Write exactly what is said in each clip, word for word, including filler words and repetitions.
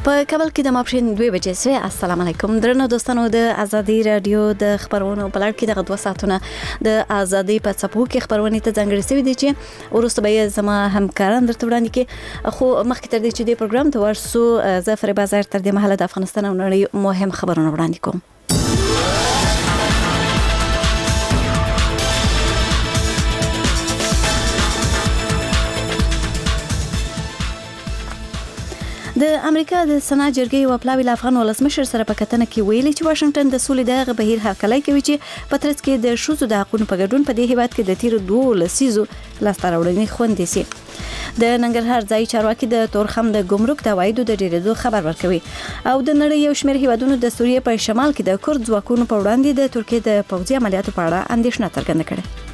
په کابل کې د ماپښین دوه بجې سوی. السلام علیکم درنو دوستانو، د ازادي رادیو د خبرونو په لړ کې دغه دوه ساعتونه د ازادي په څپو کې خبرونه ته ځانګړي شوي دي چې وروسته به زما همکاران درته وړاندې کړي. خو مخکې تر دې چې د پروګرام ته ورسو، ظفر بازار تر دې مهاله د افغانستان او نړۍ مهم خبرونه وړاندې کوم. د امریکا د سنا جرګې یو پلاوی له افغان ولسمشر سره په کتنه کې ویلي چې واشنگټن د سولې دغه بهیر هرکلی کوي چې په ترڅ کې د ښځو د حقوقو په ګډون په دې هیواد کې د تیر دوه لسیزو لاسته راوړنې خوندې سي. د ننګرهار ځای چارواکي د تورخم د ګمرک د عوایدو د ډیرېدو خبر ورکوي او د نړۍ یو شمېر هیوادونو د سوریې په شمال کې د کورد ځواکونو په وړاندې د ترکیې د پوځي عملیاتو په اړه اندېښنه څرګنده کړې.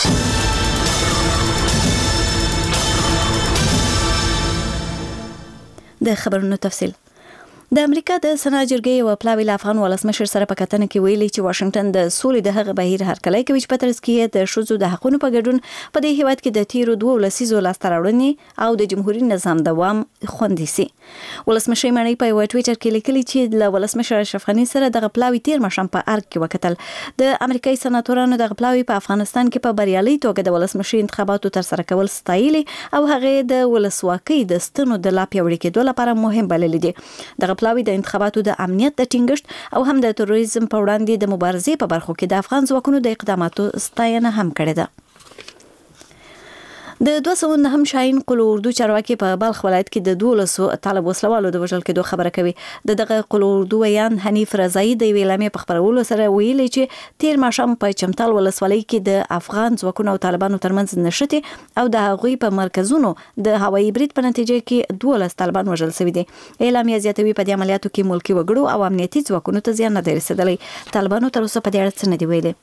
د خبرونو تفصیل. د امریکا د سنا جرګې یو پلاوی له افغان ولسمشر سره په کتنه کې ویلي چې واشنگټن د سولې د هغه بهیر هرکلی کوي چې په ترڅ کې د ښځو د حقوقو په ګډون په دې هیواد کې د تیرو دوه لسیزو لاسته راوړنې او د جمهوریت نظام دوام خوندي سي. ولسمشر مانی په یو ټویټر کې لیکلي چې له ولسمشر اشرف غنی سره د پلاوی تیر مشم په ارګ کې وکتل. د امریکایي سناتورانو د پلاوی په افغانستان کې په بریالي توګه د ولسمشر انتخاباتو تر سره کول ستایلي او هغه د ولسواکۍ د ستنو د لا پیاوړي کېدو لپاره مهم بللي دي. د پلاوی د انتخاباتو د امنیت د ټینګښت او هم د تروریزم په وړاندې د مبارزې په برخو کې د افغان ځواکونو د اقداماتو ستاینه هم کړې ده. د دوه سوه نهم شاهین قلو اردو چارواکي په بلخ ولایت کې د دولسو طالب وسلوالو د وژل کېدو خبره کوي. د دغه قلو اردو ویان حنیف رضایی د ویلامې په خبرولو سره ویلي چې تیر ماښام په چمتال ولسوالۍ کې د افغان ځواکونو او طالبانو ترمنځ نښتې او د هغوی په مرکزونو د هوایي برید په نتیجه کې دولس طالبان وژل شوي دي. اعلامیه زیاتوي په دې عملیاتو کې ملکي وګړو او امنیتي ځواکونو ته زیان نه دی رسېدلی. طالبانو تر اوسه په دې اړه څه نه دي ویلي.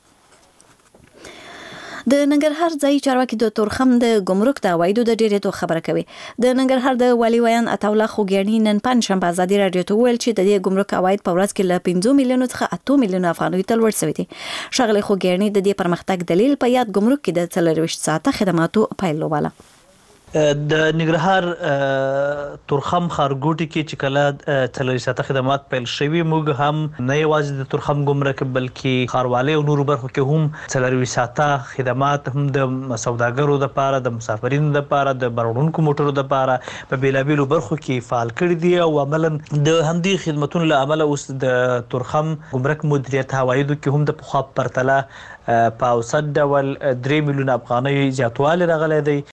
د ننګرهار ځای چارواکي د تورخم د ګمرک د عوایدو د ډیرېدو خبره کوي. د ننګرهار د والي ویان عطاالله خوګیاڼي نن پنجشنبه ازادي رادیو ته وویل چې د دې ګمرک عواید په ورځ کې له پنځه میلیونو څخه اته میلیونو افغانیو ته لوړ شوي دي. ښاغلي خوګیاڼي د دې پرمختګ دلیل په یاد ګمرک کې د څلرویشت ساعته خدماتو پیل وباله. د ننګرهار تورخم ښارګوټي کې چې کله څلرویشت ساعته خدمات پیل شوي، موږ هم نه یوازې د تورخم ګمرک بلکې ښاروالۍ او نورو برخو کې هم څلرویشت ساعته خدمات هم د سوداګرو دپاره، د مسافرینو دپاره، د بارونکو موټرو دپاره په بیلابیلو برخو کې فعال کړي دي او عملا د همدې خدمتونو له امله اوس د تورخم ګمرک مدیریت عوایدو کې هم د پخوا پرتله په اوسط ډول درې میلیونه افغانۍ زیاتوالی راغلی دی.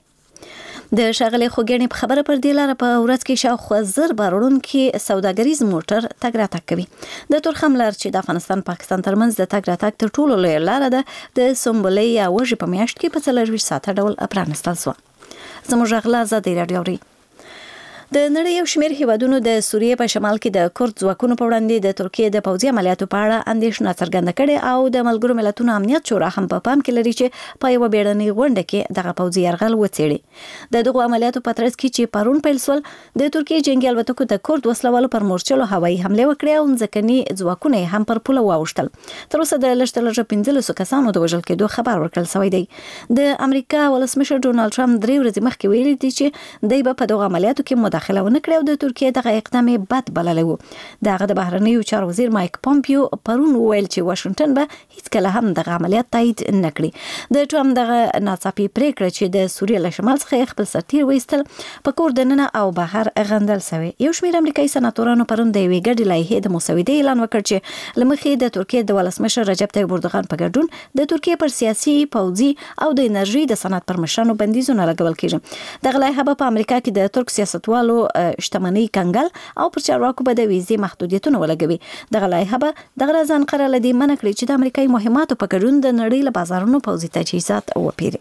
د ښاغلي خوګیاڼي په خبره پر دې لاره په ورځ کې شاوخوا زر بارونکي سوداګریز موټر تګ راتګ کوي. د تورخم لار چې د افغانستان پاکستان ترمنځ د تګ راتګ تر ټولو لویه لاره ده، د سنبلې یا وږي په میاشت کې په څلرویشت ساعته ډول پرانستل شوه. زموږ غلا ازادي رادیو اوري. د نړۍ یو شمېر هیوادونو د سوریې په شمال کې د کورد ځواکونو په وړاندې د ترکیې د پوځي عملیاتو په اړه اندېښنه څرګنده کړې او د ملګرو ملتونو امنیت شورا هم په پام کې لري چې په یوه بیړنۍ غونډه کې دغه پوځي یرغل وڅېړي. د دغو عملیاتو په ترڅ کې چې پرون پیل شول، د ترکیې جنګي الوتکو د کورد وسلوالو پر مورچلو هوایي حملې وکړې او ځمکني ځواکونه یې هم پر پوله واوښتل. تر اوسه د لږ تر لږه پنځلسو کسانو د وژل کېدو خبر ورکړل شوی دی. د امریکا ولسمشر ډونالډ ټرمپ درې ورځې مخکې ویلي دي چې دی به په دغو عملیاتو کې مداخله ونه کړي او د ترکیې دغه اقدام بد بللی و. دغه د بهرنیو چارو وزیر مایک پومپیو پرون وویل چې واشنگټن به هیڅکله هم دغه عملیات تایید نه کړي. د ټرمپ دغه ناڅاپي پریکړه چې د سوریې له شمال څخه خپل سرتیر وایستل په کور دننه او بهر غندل شوی. یو شمېر امریکایي سناتورانو پرون د یوې ګډې لایحې د مسودې اعلان وکړ چې له مخې د ترکیې د ولسمشر رجب طیب اردوغان په ګډون د ترکیې پر سیاسي، پوځي او د انرژي د صنعت پر مشرانو بندیزونه لګول کېږي. دغه لایحه به په امریکا کې د ترک سیاستوالو شتمنۍ کنګل او پر چارواکو به د ویزې محدودیتونه ولګوي. دغه لایحه به دغه ځان قرار لدی منع کړي چې د امریکایي مهماتو په ګډون د نړۍ له بازارونو پوځي تجهیزات وپیري.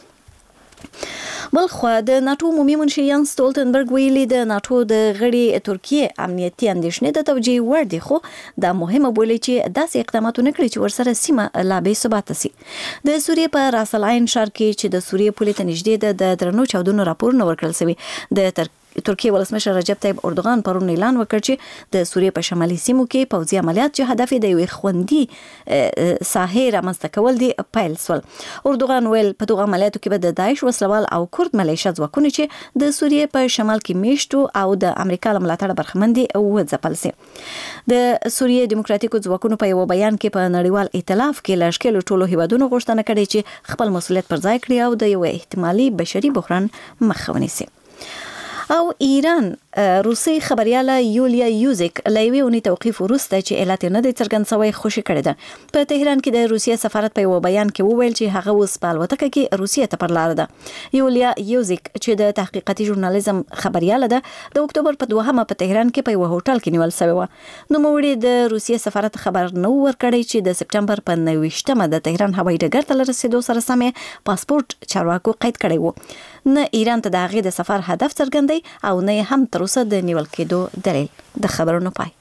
بلخوا د ناتو عمومي منشي یان ستولتنبرګ ویلي د ناتو د غړي ترکیې امنیتي اندېښنې د توجیه وړ دي، خو دا مهمه بولي چې داسې اقدامات ونه کړي چې ورسره سیمه لا بې ثباته سي. د سوریې په راس العین ښار کې چې د سوریې پولې ته نږدې ده د درنو چاودنو راپورونه ورکړل شوي. د ترکیه ولسمشر رجب طیب اردوغان پرون اعلان وکړ چې د سوریې په شمالي سیمو کې پوځي عملیات چې هدف یې د یوې خوندي ساحې رامنځته کول دي پیل سول. اردوغان ویل په دغه عملیاتو کې به د داعش وسلوال او کورد ملیشه ځواکونه چې د سوریې په شمال کې میشتو او د امریکا له ملاتړ برخمن دي وځپل سي. د سوریې دیموکراتیکو ځواکونو په یو بیان کې په نړیوال ائتلاف کې لشکره ټولو هیوادونو غوښتنه کړې چې خپل مسؤلیت پر ځای کړي او د یو احتمالي بشري بحران مخه ونیسي. او ایران روسي خبرياله یولیا یوزیک لایوي اونې توقيف وروسته چې اعلان نه دی څرګند شوی خوشی کړی ده. په تهران کې د روسیې سفارت په یو بیان کې وویل چې هغه اوس په الوتکه کې روسیې ته پر لار ده. یولیا یوزیک چې د تحقیقاتي ژورنالیزم خبرياله ده د اکتوبر په دوهمه په تهران کې په یو هوټل کې نیول شوی و. نو موړي د روسیې سفارت خبر نو ورکړی چې د سپټمبر په نويشتمه د تهران هوایي ډګر ته رسیدو سره سمې پاسپورت چارواکو قید کړی وو. نه ایران ته د هغې د سفر هدف څرګندوي او نه هم تر اوسه د نیول کېدو دلیل. د خبرونو پای.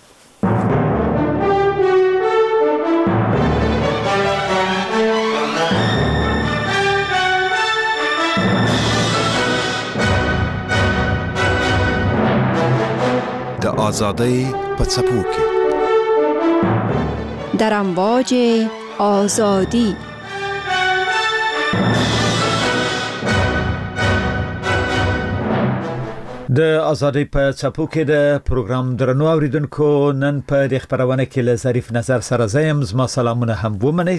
د آزادۍ په څپو کې در امواج آزادی. د ازادۍ په څپو کې د پروګرام درنو اوریدونکو نن په د خبرونه کې له ظریف نظر سره زیم زما سلامونه هم ومنئ.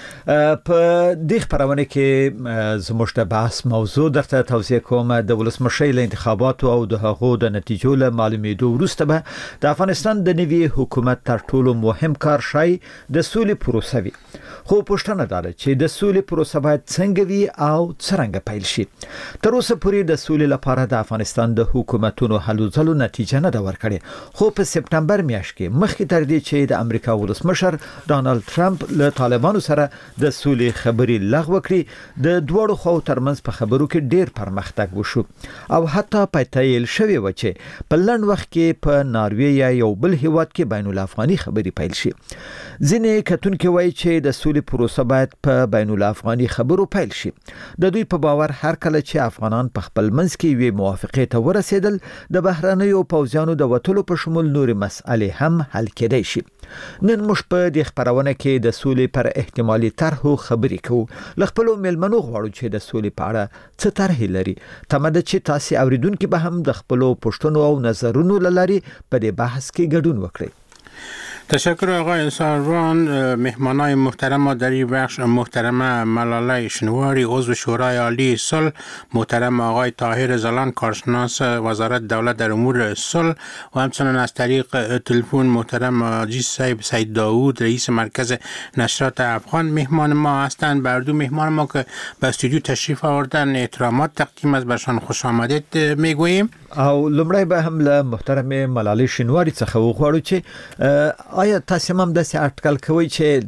په د خبرونه کې زموږ د بحث موضوع درته توضیح کوم. د ولسمشر له انتخاباتو او د هغو د نتیجو له معلومېدو وروسته به د افغانستان د نوي حکومت تر ټولو مهم کار شای د سولې پروسه وي. خو پوښتنه ده چې د سولې پروسه باید څنګه وي او څرنګه پیل شي. تر اوسه پورې د سولې لپاره د افغانستان د حکومتونو هلو ځلو نتیجه نه ده ورکړې. خو په سپټمبر میاشت کې مخکې تر دې چې د امریکا ولسمشر ډانلډ ټرمپ له طالبانو سره د سولې خبرې لغوه کړې د دوړو خو ترمنځ په خبرو کې ډېر پرمختګ وشو او حتی پاتایل شوی و چې په لږ وخت کې په ناروې یا یو بل هیواد کې بین الافغاني خبرې پیل شي. ځینې کتونکو وایي چې د سولې پروسه باید په بین الافغاني خبرو پیل شي. د دوی په باور هر کله چې افغانان په خپل منځ کې وي موافقه ته ورسېدل د بهرنیو پوځیانو د وټلو په شمول نورې مسئلې هم حل کېدای شي. نن موږ په دې خبرونه کې د سولې پر احتمالي طرحو خبرې کوو. له خپلو مېلمنو غواړو چې د سولې په اړه څه طرحې لري. تمه ده چې تاسو اوریدونکو به هم د خپلو پوښتنو او نظرونو لاري په دې بحث کې ګډون وکړي. تشکر آقای ساروان. مهمانای محترم در این بخش محترم ملاله شنواری عضو شورای عالی صلح، محترم آقای طاهر زلان کارشناس وزارت دولت در امور صلح و همچنین از طریق تلفن محترم حاجی صاحب سید داوود رئیس مرکز نشرات افغان مهمان ما هستند. بر دو مهمان ما که به استودیو تشریف آوردن احترامات تقدیم از برشان خوش آمدید میگوییم. او لمړی به هم له محترم ملاله شنواری څخه وغواړو چې آیا تاسو هم د اټکل کوي چې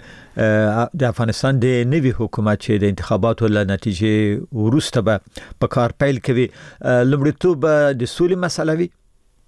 د د افغانستان د نوي حکومت چې د انتخاباتو له نتیجې وروسته به په کار پیل کوي لومړیتوب د سولې مسله وي؟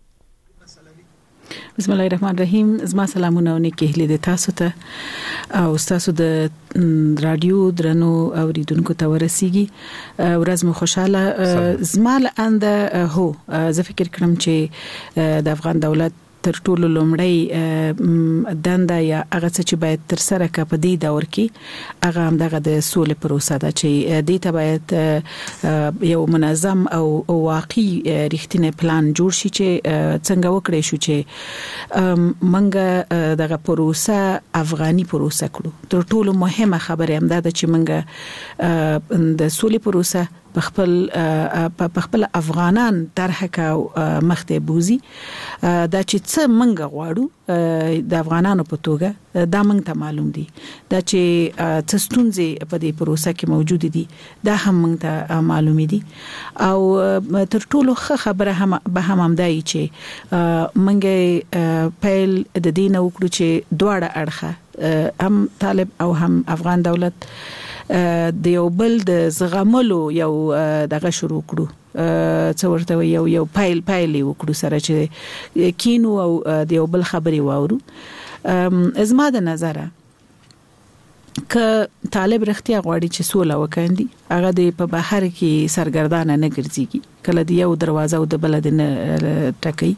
بسم الله الرحمن الرحیم. زما سلامونه او نیکی هیلې د تاسو ته او تاسو د رادیو درنو اوریدونکو ته ورسیږي. ورځ مو خوشاله. زما لاندې هو زه فکر کوم چې د افغان دولت تر ټولو لومړی دنده یا هغه څه چې باید تر سره کا په دې دور کې هغه هم دغه د سولې پروسه ده چې دې ته باید یو منظم او واقعي رښتینی پلان جوړ شي چې څنګه وکړي شو چې منګه دغه پروسه افغاني پروسه کړو. تر ټولو مهمه خبره هم ده چې منګه د سولې پروسه په خپل په خپل افغانان طرح کا مخته بوزي دا چې څه منګه غواړو د افغانانو په توګه دا منګ ته معلوم دي. دا چې څه ستونزې په دې پروسه کې موجود دي دا هم منګ ته معلوم دي. او تر ټولو خبره هم به هم همدای چې منګه پیل د دین وکړو چې دواړه اړخه هم طالب او هم افغان دولت د یو بل د زغملو یو دغه شروع کړو څو ورته یو یو پایل پایل وکړو سره چې کینو او د یو بل خبري واورو. ازما د نظره که طالب رختیا غواړي چې سوله وکړي هغه د په بهر کې سرګردانه نه ګرځيږي. کله د یو دروازه او د بل د ټکی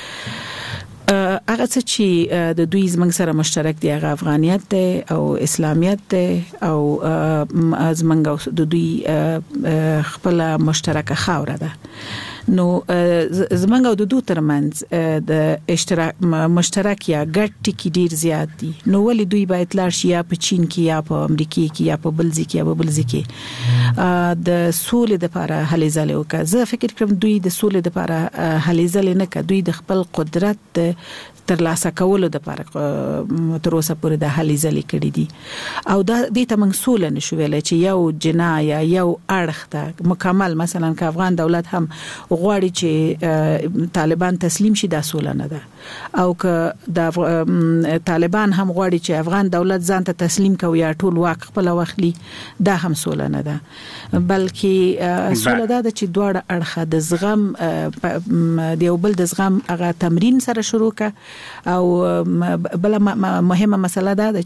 هغه څه چې د دوی زمنګ سره مشترک دی هغه افغانیت دی او اسلامیت دی او زمنګ د دوی خپل مشترکه خاوره ده. نو زمنګ او د دوه ترمنځ د اشتراک مشترک یا ګډ ټکی ډیر زیات دي. نو ولې دوی باید لاړ شي یا په چین کې یا په امریکا کې یا په بلځي کې یا په بلځي کې د سولې لپاره هلې ځلې وکړه. زه فکر کوم دوی د سولې لپاره هلې ځلې نه کوي، دوی د خپل قدرت تر لاسه کولو د لپاره تر اوسه پورې د هلې ځلې کړې دي او دا د ته موږ سولې نشو ویلای چې یو جنایا یو اړخ ته مکمل مثلا که افغان دولت هم غواړي چې طالبان تسلیم شي دا سولې نه ده او که د طالبان هم غواړي چې افغان دولت ځان ته تسلیم کوي یا ټول واک خپل واخلي دا هم سولې نه ده، بلکې سولې ده چې دواړه اړخه د زغم د یو بل د زغم هغه تمرین سره شروع کړي او بل مهمه مسله ده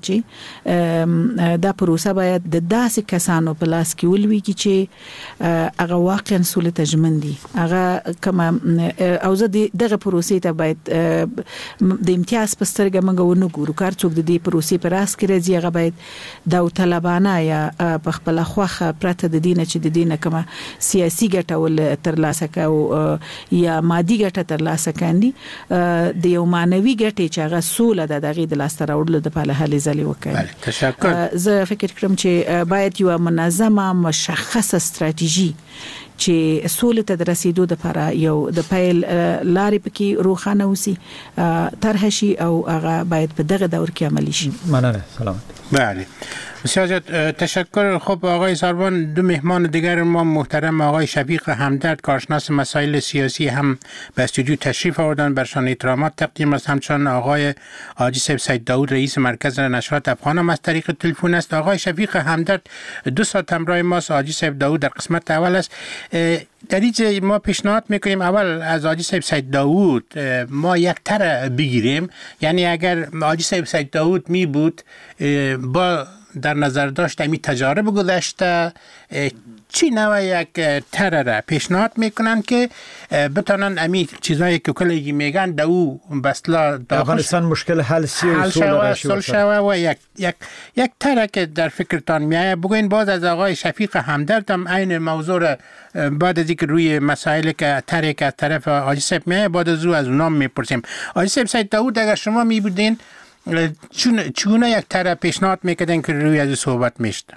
چې دا پروسه باید د داسې کسانو په لاس کې ولوي چې هغه واقعا سولې ته ژمن دي. هغه کما او زه دغه پروسې ته باید د امتیاز په سترګه موږ ونه ګورو، کار څوک د دې پروسې پر راس کې راځي هغه باید د طالبانه یا په خپل خوخه پرته د دینه چې د دینه کما سیاسي ګټه ول تر لاسه کاو یا مادي ګټه تر لاسه کاندي د یو معنوي ګټې چې هغه سوله د دغه د لاس ته راوړلو د پاله هلې ځلې وکړي. تشکر. زه فکر کوم چې باید یو منظمه مشخصه ستراتیژي چې سولې ته د رسیدو لپاره یو د پیل لارې پکې روښانه وسی طرح شي او هغه باید په دغه دور کې عملی شي. مننه. سلامت. بله بسیار تشکر. خب آقای سروان، دو مهمان دیگر ما محترم آقای شفیق همدرد کارشناس مسائل سیاسی هم به استودیو تشریف آوردن، برشان احترامات تقدیم است. همچنان آقای حاجی صاحب سید داود رئیس مرکز نشرات افغان هم از طریق تلفن است. آقای شفیق همدرد دو ساعت همراه ماست. حاجی صاحب داود در قسمت اول است. در اینجا ما پیشنهاد میکنیم اول از حاجی صاحب سید داود ما یک تر بگیریم، یعنی اگر حاجی صاحب سید داود می بود با در نظر داشت امی تجارب گذشته چی نوع یک تر را پیشنهاد میکنن که بتونن امی چیزایی که کلی میگن دو بسلا افغانستان مشکل حل سی و صلح شوه و یک یک یک تر که در فکرتان میایه بگوین. باز از آقای شفیق همدرد هم این موضوع بعد از اینکه روی مسائل که تر که از طرف حاجی صاحب میایه بعد از او از اونام میپرسیم. حاجی صاحب سید داود اگر شما میبودین چون چونه یک طرح پیشنهاد میکردن که روی از صحبت میشد؟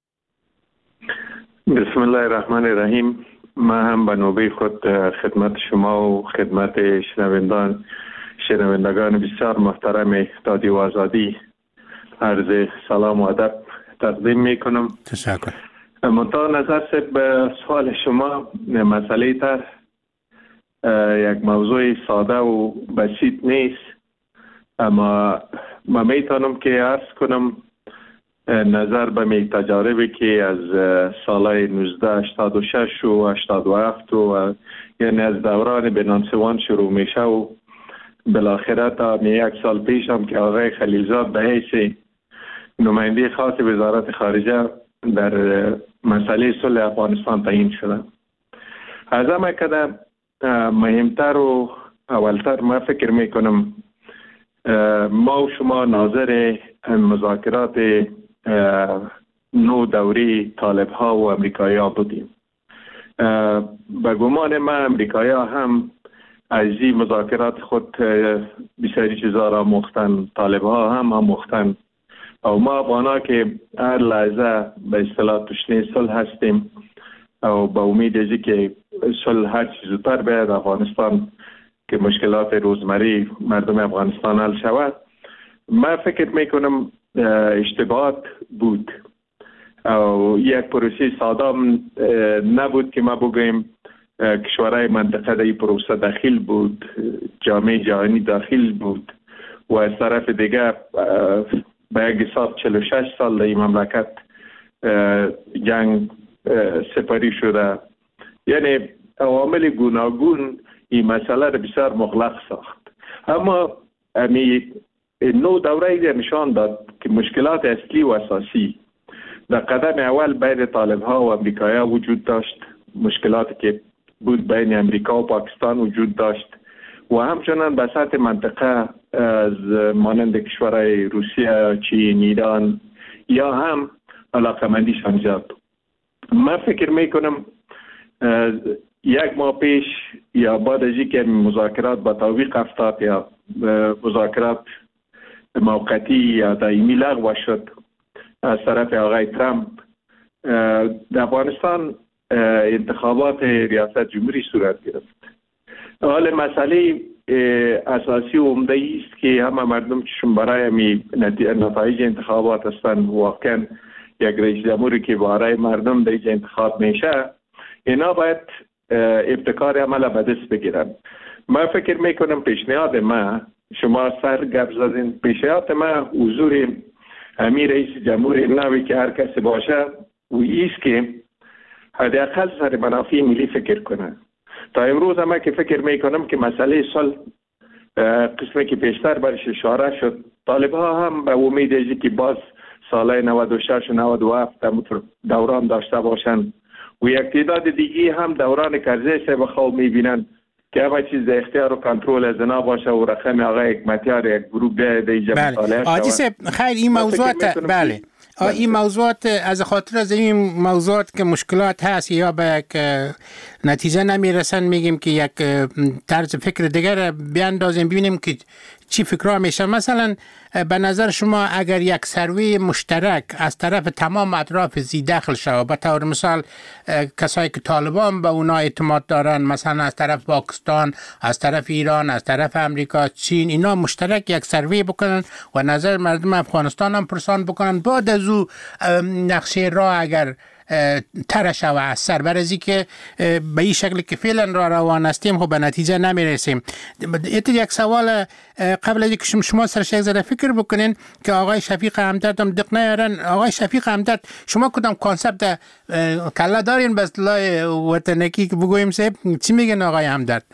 بسم الله الرحمن الرحیم. من هم به نوبه خود خدمت شما و خدمت شنوندگان شنوندگان بسیار محترم رادیو آزادی عرض سلام و ادب تقدیم میکنم. تشکر. منتها نظر به سوال شما، مسئله تر یک موضوع ساده و بسیط نیست، اما من میتونم که عرض کنم نظر به می تجاربی که از سالهای نوزده هشتاد و شش و هشتاد و هفت و یعنی از دوران بنانسوان شروع میشه و بالاخره تا یک سال پیش هم که آقای خلیلزاد به حیث نماینده خاص وزارت خارجه در مسئله صلح افغانستان تعیین شده. از همه کده مهمتر و اولتر ما فکر میکنم ما و شما ناظر مذاکرات نو دوری طالب ها و امریکایی ها بودیم. به گمان من امریکایی ها هم از این مذاکرات خود بسیاری چیزا را مختن، طالب ها هم هم مختن و ما افغان ها که هر لحظه به اصطلاح تشنه صلح هستیم و با امید ازی که صلح هر چیز زودتر باید افغانستان که مشکلات روزمره مردم افغانستان حل شود. من فکر میکنم اشتباهات بود و یک پروسه ساده نبود که ما بگوییم کشورهای منطقه در این پروسه داخل بود، جامعه جهانی داخل بود و از طرف دیگه به یک حساب چهل و شش سال در این مملکت جنگ سپری شده. یعنی عوامل گوناگون این مسئله را بسیار مغلق ساخت. اما امی نو دوره ایده نشان داد که مشکلات اصلی و اساسی در قدم اول بین طالب ها و امریکایی ها وجود داشت، مشکلاتی که بود بین امریکا و پاکستان وجود داشت و همچنان به سطح منطقه از مانند کشورهای روسیه، چین، ایران یا هم علاقمندیشان زیاد بود. من فکر میکنم یک ماه پیش یا بعد از اینکه مذاکرات با تعویق افتاد یا مذاکرات موقتی یا دائمی لغو شد از طرف آقای ترامپ، در افغانستان انتخابات ریاست جمهوری صورت گرفت. حال مسئله اساسی و عمده است که همه مردم چشم برای می نتایج انتخابات هستند، واقعا یک رئیس جمهوری که برای مردم در انتخاب میشه اینا باید ابتکار عمل به دست بگیرن. من فکر میکنم پیشنهاد ما، شما سر گپ زدین، پیشنهاد ما حضور امیر رئیس جمهور نوی که هر کسی باشه و ایست که حداقل سر منافع ملی فکر کنه. تا امروز هم که فکر میکنم که مسئله صلح قسمی که پیشتر برش اشاره شد، طالب ها هم به امید ازی که باز سالهای نود و شش و نود و هفت دوران داشته باشند و یک تعداد دیگه هم دوران کرزی سه به خواب میبینن که همه چیز در اختیار و کنترل از اینا باشه و رقم آقای حکمتیار یک گروه بیاید اینجا مطالعه شود. آجی خیر این موضوعات بله این موضوعات از خاطر از این موضوعات که مشکلات هست یا به یک نتیجه نمیرسن میگیم که یک طرز فکر دیگر بیاندازیم ببینیم که چی فکرها میشه. مثلا به نظر شما اگر یک سروی مشترک از طرف تمام اطراف زی داخل شود، به طور مثال کسایی که طالبان به اونا اعتماد دارن، مثلا از طرف پاکستان، از طرف ایران، از طرف امریکا، چین، اینا مشترک یک سروی بکنن و نظر مردم افغانستان هم پرسان بکنن، بعد از او نقشه راه اگر ترش و از سر برزی که به این شکل که فعلا را روان هستیم خب به نتیجه نمیرسیم. یک سوال قبل از اینکه شما سرش یک ذره فکر بکنین که آقای شفیق همدرد هم دق نیارن. آقای شفیق همدرد شما کدام کانسپت کلا دارین به اصطلاح وطنکی که بگویم سه چی میگن آقای همدرد؟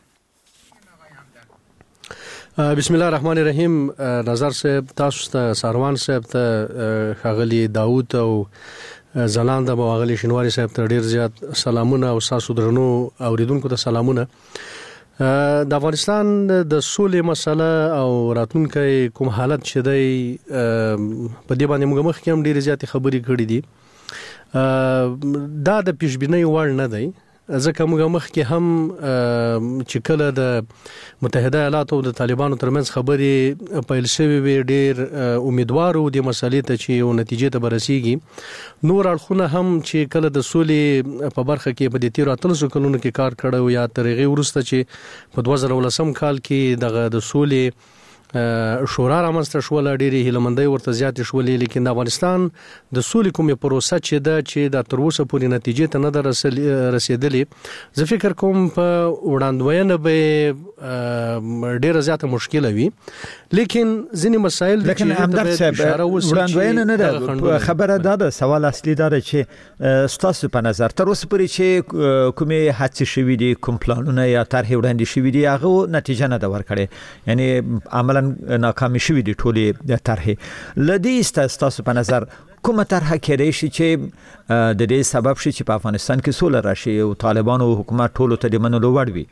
بسم الله الرحمن الرحیم. نظر صاحب، تاسو ته سروان صاحب ته ښاغلي داوود او زلاند او غلی شنواری صاحب ته ډیر زیات سلامونه او تاسو درنو اوریدونکو ته سلامونه. د افغانستان د سولې مسله او راتلونکي کوم حالت چې دی په دې باندې موږ مخکې هم ډیر زیات خبرې کړې دي. دا د پیشبینۍ وړ نه دی، ځکه موږ مخکې هم چې کله د متحده ایالاتو او د طالبانو ترمنځ خبرې پیل شوې وي ډېر امیدوار وو د مسلې ته چې یو نتیجې ته برسېږي. نور اړخونه هم چې کله د سولې په برخه کې په دې تیرو اتلسو کلونو کې کار کړی یا تر هغې وروسته چې په دوه زره ولسم کال کې دغه د سولې شورا رامنځته شوله، ډېرې هیلهمندۍ ورته زیاتې شولې، لیکن د افغانستان د سولې کومې پروسه چې ده چې د تر اوسه پورې نتیجې ته نه ده رسېدلې. زه فکر کوم په وړاندوینه به ډېره زیاته مشکله وي، لیکن ځینې مسایل لیکن همدرد صاحب وړاندوینه نه ده. خبره دا ده، سوال اصلي دا ده چې ستاسو په نظر تر اوسه پورې چې کومې هڅې شوي دي، کوم پلانونه یا طرحې وړاندې شوي دي، هغه نتیجه نه ده ورکړې، یعنی عملا ناکامې شوي دي ټولې طرحې. له دې ستاسو په نظر کومه طرحه کېدای شي چې د دې سبب شي چې په افغانستان کې سوله راشي او طالبانو حکومت ټولو ته د منلو وړ وي؟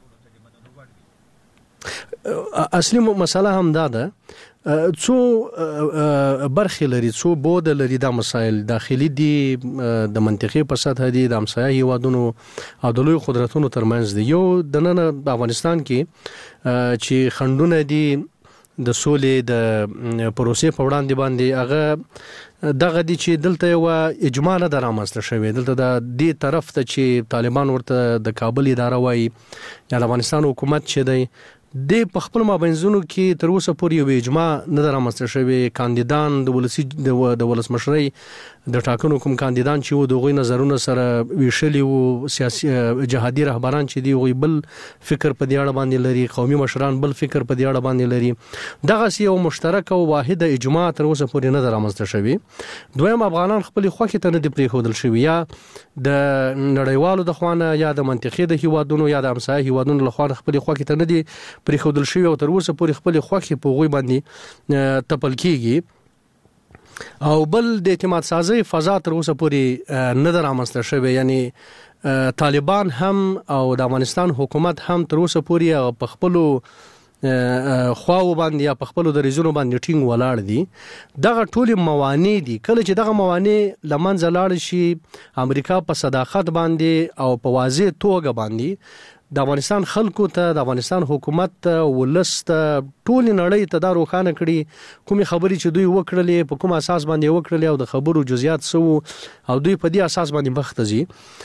اصلي مسله هم دا ده، څو برخې لري، څو بود لري. دا مسایل داخلي دي، د منطقې په سطح دي، د همسایه هیوادونو او د لویو قدرتونو ترمنځ دي. یو دننه په افغانستان کې چې خنډونه دي د سولې د پروسې په وړاندې باندې، هغه دغه دي چې دلته یو اجماع نه ده رامنځته شوې. دلته د دې طرف ته چې طالبان ورته د کابل اداره وایي یا د افغانستان حکومت چې دی، د په خپل مابینځونو کې تر اوسه پورې یو اجماع نه ده رامنځته شوې. کاندیدان د ولسي د ولسمشرۍ د ټاکنو کوم کاندیدان چې وو د هغوی نظرونه سره ویشلي وو، سیاسي جهادي رهبران چې دي هغوی بل فکر په دې اړه باندې لري، قومي مشران بل فکر په دې اړه باندې لري. دغسې یو مشترک او واحده اجماع تر اوسه پورې نه ده رامنځته شوې. دویم، افغانان خپلې خوښې ته نه دي پرېښودل شوي، یا د نړیوالو د خوا نه یا د منطقې د هیوادونو یا د همسایه هیوادونو له خوا خپلې خوښې ته نه دي پرېښودل شوي او تر اوسه پورې خپلې خوښې په هغوی باندې تپل کېږي. او بل د اعتماد سازۍ فضا تر اوسه پورې نه ده رامنځته شوې، یعنی طالبان هم او د افغانستان حکومت هم تر اوسه پورې په خپلو خواو باندې یا په خپلو دریزونو باندې ټینګ ولاړ دي. دغه ټول موانع دي. کله چې دغه موانع لمنځه لاړ شي امریکا په صداقت باندې او په واضح توګه باندې د افغانستان خلکو ته د افغانستان حکومت ته ولست ټول نړۍ ته دا روښانه کړي کومې خبرې چې دوی وکړلې په کوم اساس باندې وکړلې او د خبرو جزئیات سو او دوی په دې اساس باندې مخ ته ځي.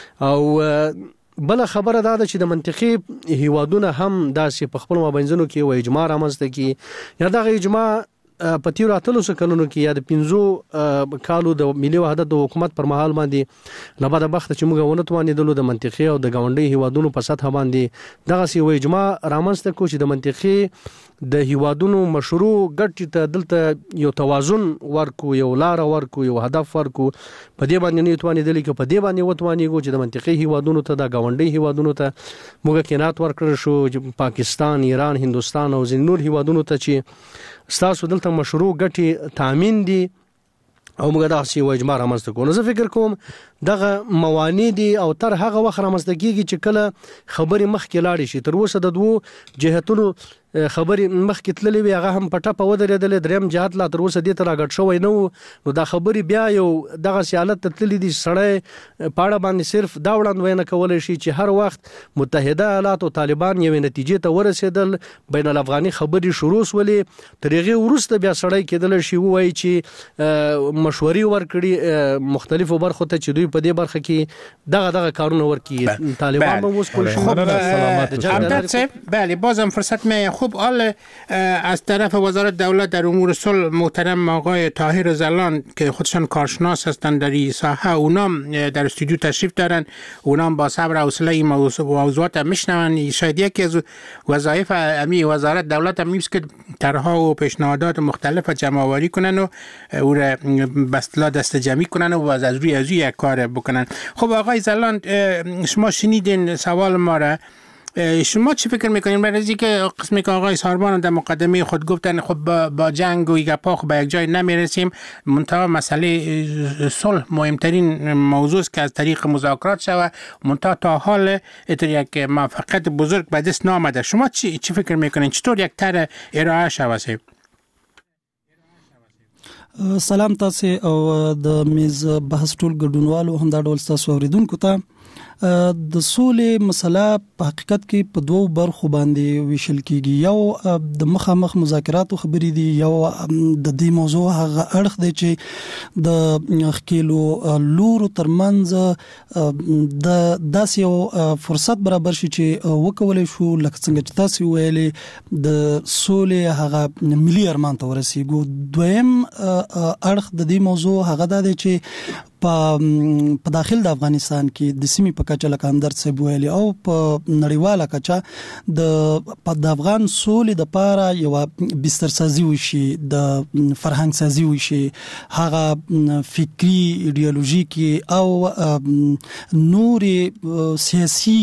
او بل خبره دا ده چې د منطقي هیوادونه هم داسې په خپل مابینځونو کې و اجماع رامنځته کی یا دغه اجماع په تیر اتلسو کلونو کې یا د پنځو کالو د ملي وحدت د حکومت پر مهال باندې لبا د بخت چې موږ ونه توانېدلو د منطقي او د گاونډي هیوادونو په سطح باندې دغه سی و اجماع رامنځته کو چې د منطقي د هیوادونو مشروع ګټ ته دلته یو توازن ورکو یو لار ورکو یو هدف ورکو په دې باندې نه توانېدل کې په دې باندې وتوانېږو چې د منطقي هیوادونو ته د گاونډي هیوادونو ته موږ کینات ورکړ شو چې پاکستان ایران هندستان او ځینې نور هیوادونو ته چې ستاسو دلته مشروع ګټي تامین دي او موږ دا سی و اجماع رامنځته کوو. زه فکر کوم دغه موانع دي او تر هغه وخت رامنځته کیږي چې کله خبرې مخکې لاړې شي. تر اوسه د دوو جهتونو خبرې مخکې تللې وي هغه هم په ټپه ودرېدلې دریم جهت لا تر اوسه دې ته راګډ شوی نه و نو دا خبرې بیا یو دغه حالت ته تللې دي سړی په اړه باندې صرف دا وړاندوینه کولی شي چې هر وخت متحده ایالات او طالبان یوې نتیجې ته ورسېدل بین الافغاني خبرې شروع سولې تر هغې وروسته بیا سړی کېدلی شي ووایي چې مشورې ورکړي مختلفو برخو ته چې دوی په دې برخه کې دغه دغه کارونه ورکړي. طالبان به اوس کول شي. بله بازم فرصت می خب حال از طرف وزارت دولت در امور صلح محترم آقای طاهر زلان که خودشان کارشناس هستند در این ساحه اونام در استودیو تشریف دارن اونام با صبر و حوصله این موضوعات میشنون. شاید یکی از وظایف امی وزارت دولت هم نیست که طرحها و پیشنهادات مختلف جمع آوری کنن و او را به اصطلاح دست جمعی کنن و از روی از روی یک کار بکنن. خب آقای زلان شما شنیدین سوال ما را، شما چی فکر میکنین؟ برای که قسمی که آقای ساربان در مقدمه خود گفتن خب با, با جنگ و گپا خب به یک جای نمیرسیم، منتها مسئله صلح مهمترین موضوع است که از طریق مذاکرات شود، منتها تا حال اتر یک موفقیت بزرگ به دست نامده. شما چی چی فکر میکنین؟ چطور یک طرح ارائه شود؟ سلام تاسو او د میز بحث ټول ګډونوالو هم دا ډول تاسو اوریدونکو ته د سولې مسله په حقیقت کې په دوو برخو باندې ویشل کیږي. یو د مخامخ مذاکراتو خبرې دي، یو د دې موضوع هغه اړخ دی چې د خکیلو لورو ترمنځ د داس یو فرصت برابر شي چې وکولای شو لکه څنګه چې تاسو ویلي د سولې هغه ملي ارمان ته ورسیږو. دویم اړخ د دې موضوع هغه دی چې په داخل د افغانستان کې د سیمې په کچه لکه همدرد صاحب ویلي او په نړیواله کچه د د افغان سولې د پاره یو بستر سازي وشي، د فرهنګ سازي وشي، هغه فکری ایدئولوژیکي او نورې سیاسي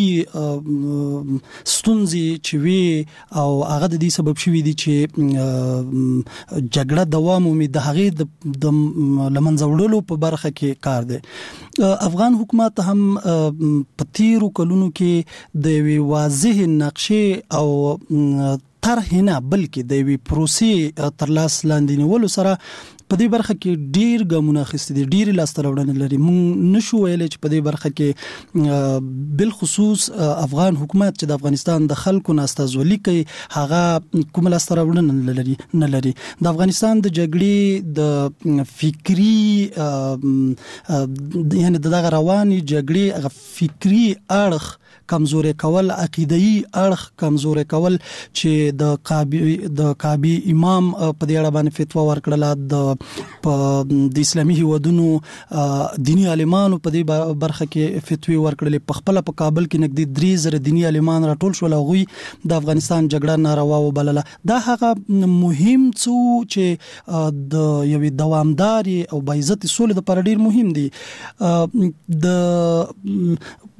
ستونزې چې وي او هغه د دې سبب شوي دي چې جګړه دوام ومي د هغې د لمنځه وړلو په برخه کې کار دی. افغان حکومت هم په تیرو کلونو کې د یوې واضح نقشې او طرح نه بلکې د یوې پروسې تر لاس لاندې نیولو سره په دې برخه کې ډیر ګامونه اخیستي دي، ډیر لاسته راوړنې لري. موږ نشو ویلی چې په دې برخه کې بل خصوص افغان حکومت چې د افغانستان د خلکو نه استازولي کوي هغه کوم لاسته راوړنه لري نه لري. د افغانستان د جګړې د فکری یعنی دغه رواني جګړې هغه فکری اړخ کمزوري کول، عقیدایي اړخ کمزوري کول چې د کعبه د کعبه امام په دې اړه باندې فتوا ورکړه، د د اسلامي هیوادونو دینی عالمانو په دې برخه کې فتوی ورکړلې. په خپل په کابل کې نږدې درې زره دینی عالمان راټول شول، هغوی د افغانستان جګړه ناروا وبلله. دا هغه مهم څه چې د یوې دوامداري او باعزت سولې لپاره ډیر مهم دي. د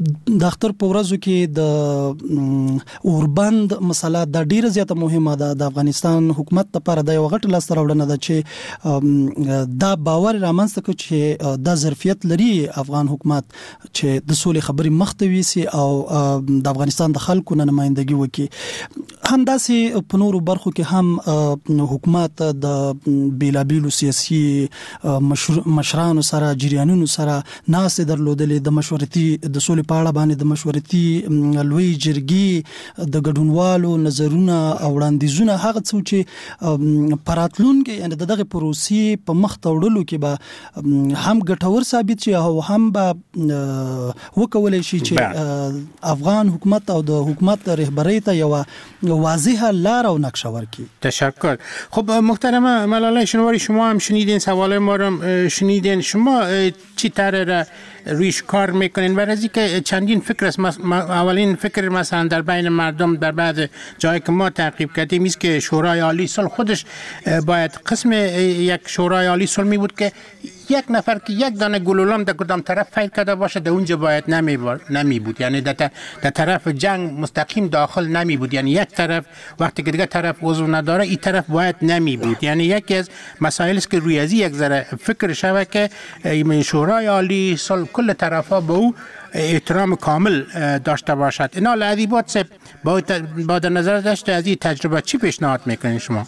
د اختر په ورځو کې د اوربند مسله د ډیره زیاته مهمه ده. د افغانستان حکومت لپاره د یو غټ لاس راوړنه ده چې دا باور رامنځته کړي چې د ظرفیت لري افغان حکومت چې د سولې خبرې مخته ويسي او د افغانستان د خلکو نمائندګي وکړي. همداسې په نورو برخو کې هم حکومت د بیلابیلو سیاسي مشرانو سره جریانونو سره ناس درلودلې د مشورتي د سولې په اړه باندې د مشورتي لوی جرګي د ګډونوالو نظرونه او وړاندیزونه هغه څه چې پراتلونکو یعنی دغه پروسې په مخ ته وړلو کې به هم ګټور ثابت شي او هم به وکولای شي چې افغان حکومت او د حکومت رهبری ته یو واضحه لار او نقشه ورکړي. تشکر. خب محترمه ملاله شنواری، شما هم شنیدین سوال ما رو شنیدین، شما چی طرح رویش کار میکنین؟ برای از اینکه چندین فکر است، اولین فکر مثلا در بین مردم در بعض جایی که ما تعقیب کردیم است که شورای عالی صلح خودش باید قسم یک شورای عالی صلح می بود که یک نفر که یک دانه گلولام در کدام طرف فیل کرده باشه در اونجا باید نمی, نمی بود، یعنی در, در طرف جنگ مستقیم داخل نمی بود، یعنی یک طرف وقتی که دیگه طرف عضو نداره این طرف باید نمی بود. یعنی یکی از مسائل است که روی از یک ذره فکر شوه که شورای عالی صلح کل طرفا به او احترام کامل داشته باشد. اینا لعیبات سے با در نظر داشته از این تجربه چی پیشنهاد میکنین شما؟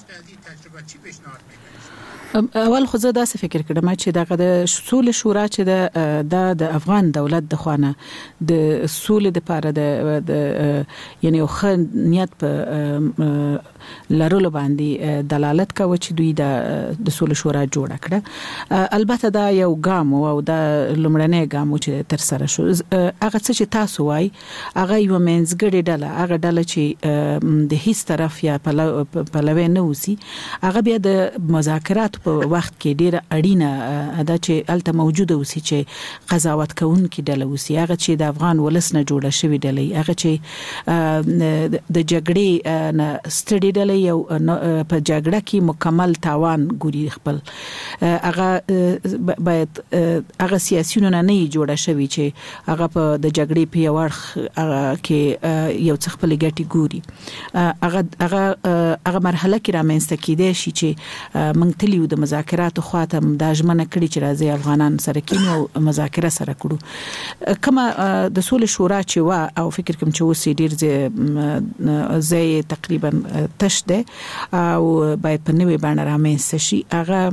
اول خو زه داسې فکر کړم چې دغه د سولې شورا چې د د افغان دولت د خوانه د سولې د لپاره د یعنی خو نیت په لرلو باندې دلالت کوي چې دوی د د سولې شورا جوړ کړه. البته دا یو ګام او دا لمړنی ګام چې تر سره شو. هغه څه چې تاسو وای هغه یو منځګړی ډله، هغه ډله چې د هیڅ طرف یا پلوي نه وسی، هغه بیا د مذاکرات په وخت کې ډیره اړینه ده چې الته موجوده وسی چې قضاوت کوونکي ډله وسی، هغه چې د افغان ولس نه جوړه شوی ډله، هغه چې د جګړې نه ستړي ډله یو په جګړه کې مکمل تاوان ګوري خپل، هغه باید هغه سیاسيونو نه نه جوړه شوی چې هغه په د جګړې په یو اړخ کې یو څه خپل ګټي ګوري. هغه هغه هغه مرحله کې رامنځته کېدای شي چې موږ تلیو د مذاکرات خواته د ژمنه کړی چې راځي افغانان سره کینو او مذاکره سره کړو. کما د سولې شورا چې وا او فکر کوم چې اوس ډیر زی تقریبا تش ده او باید په نوې باندې رامنځته شي. هغه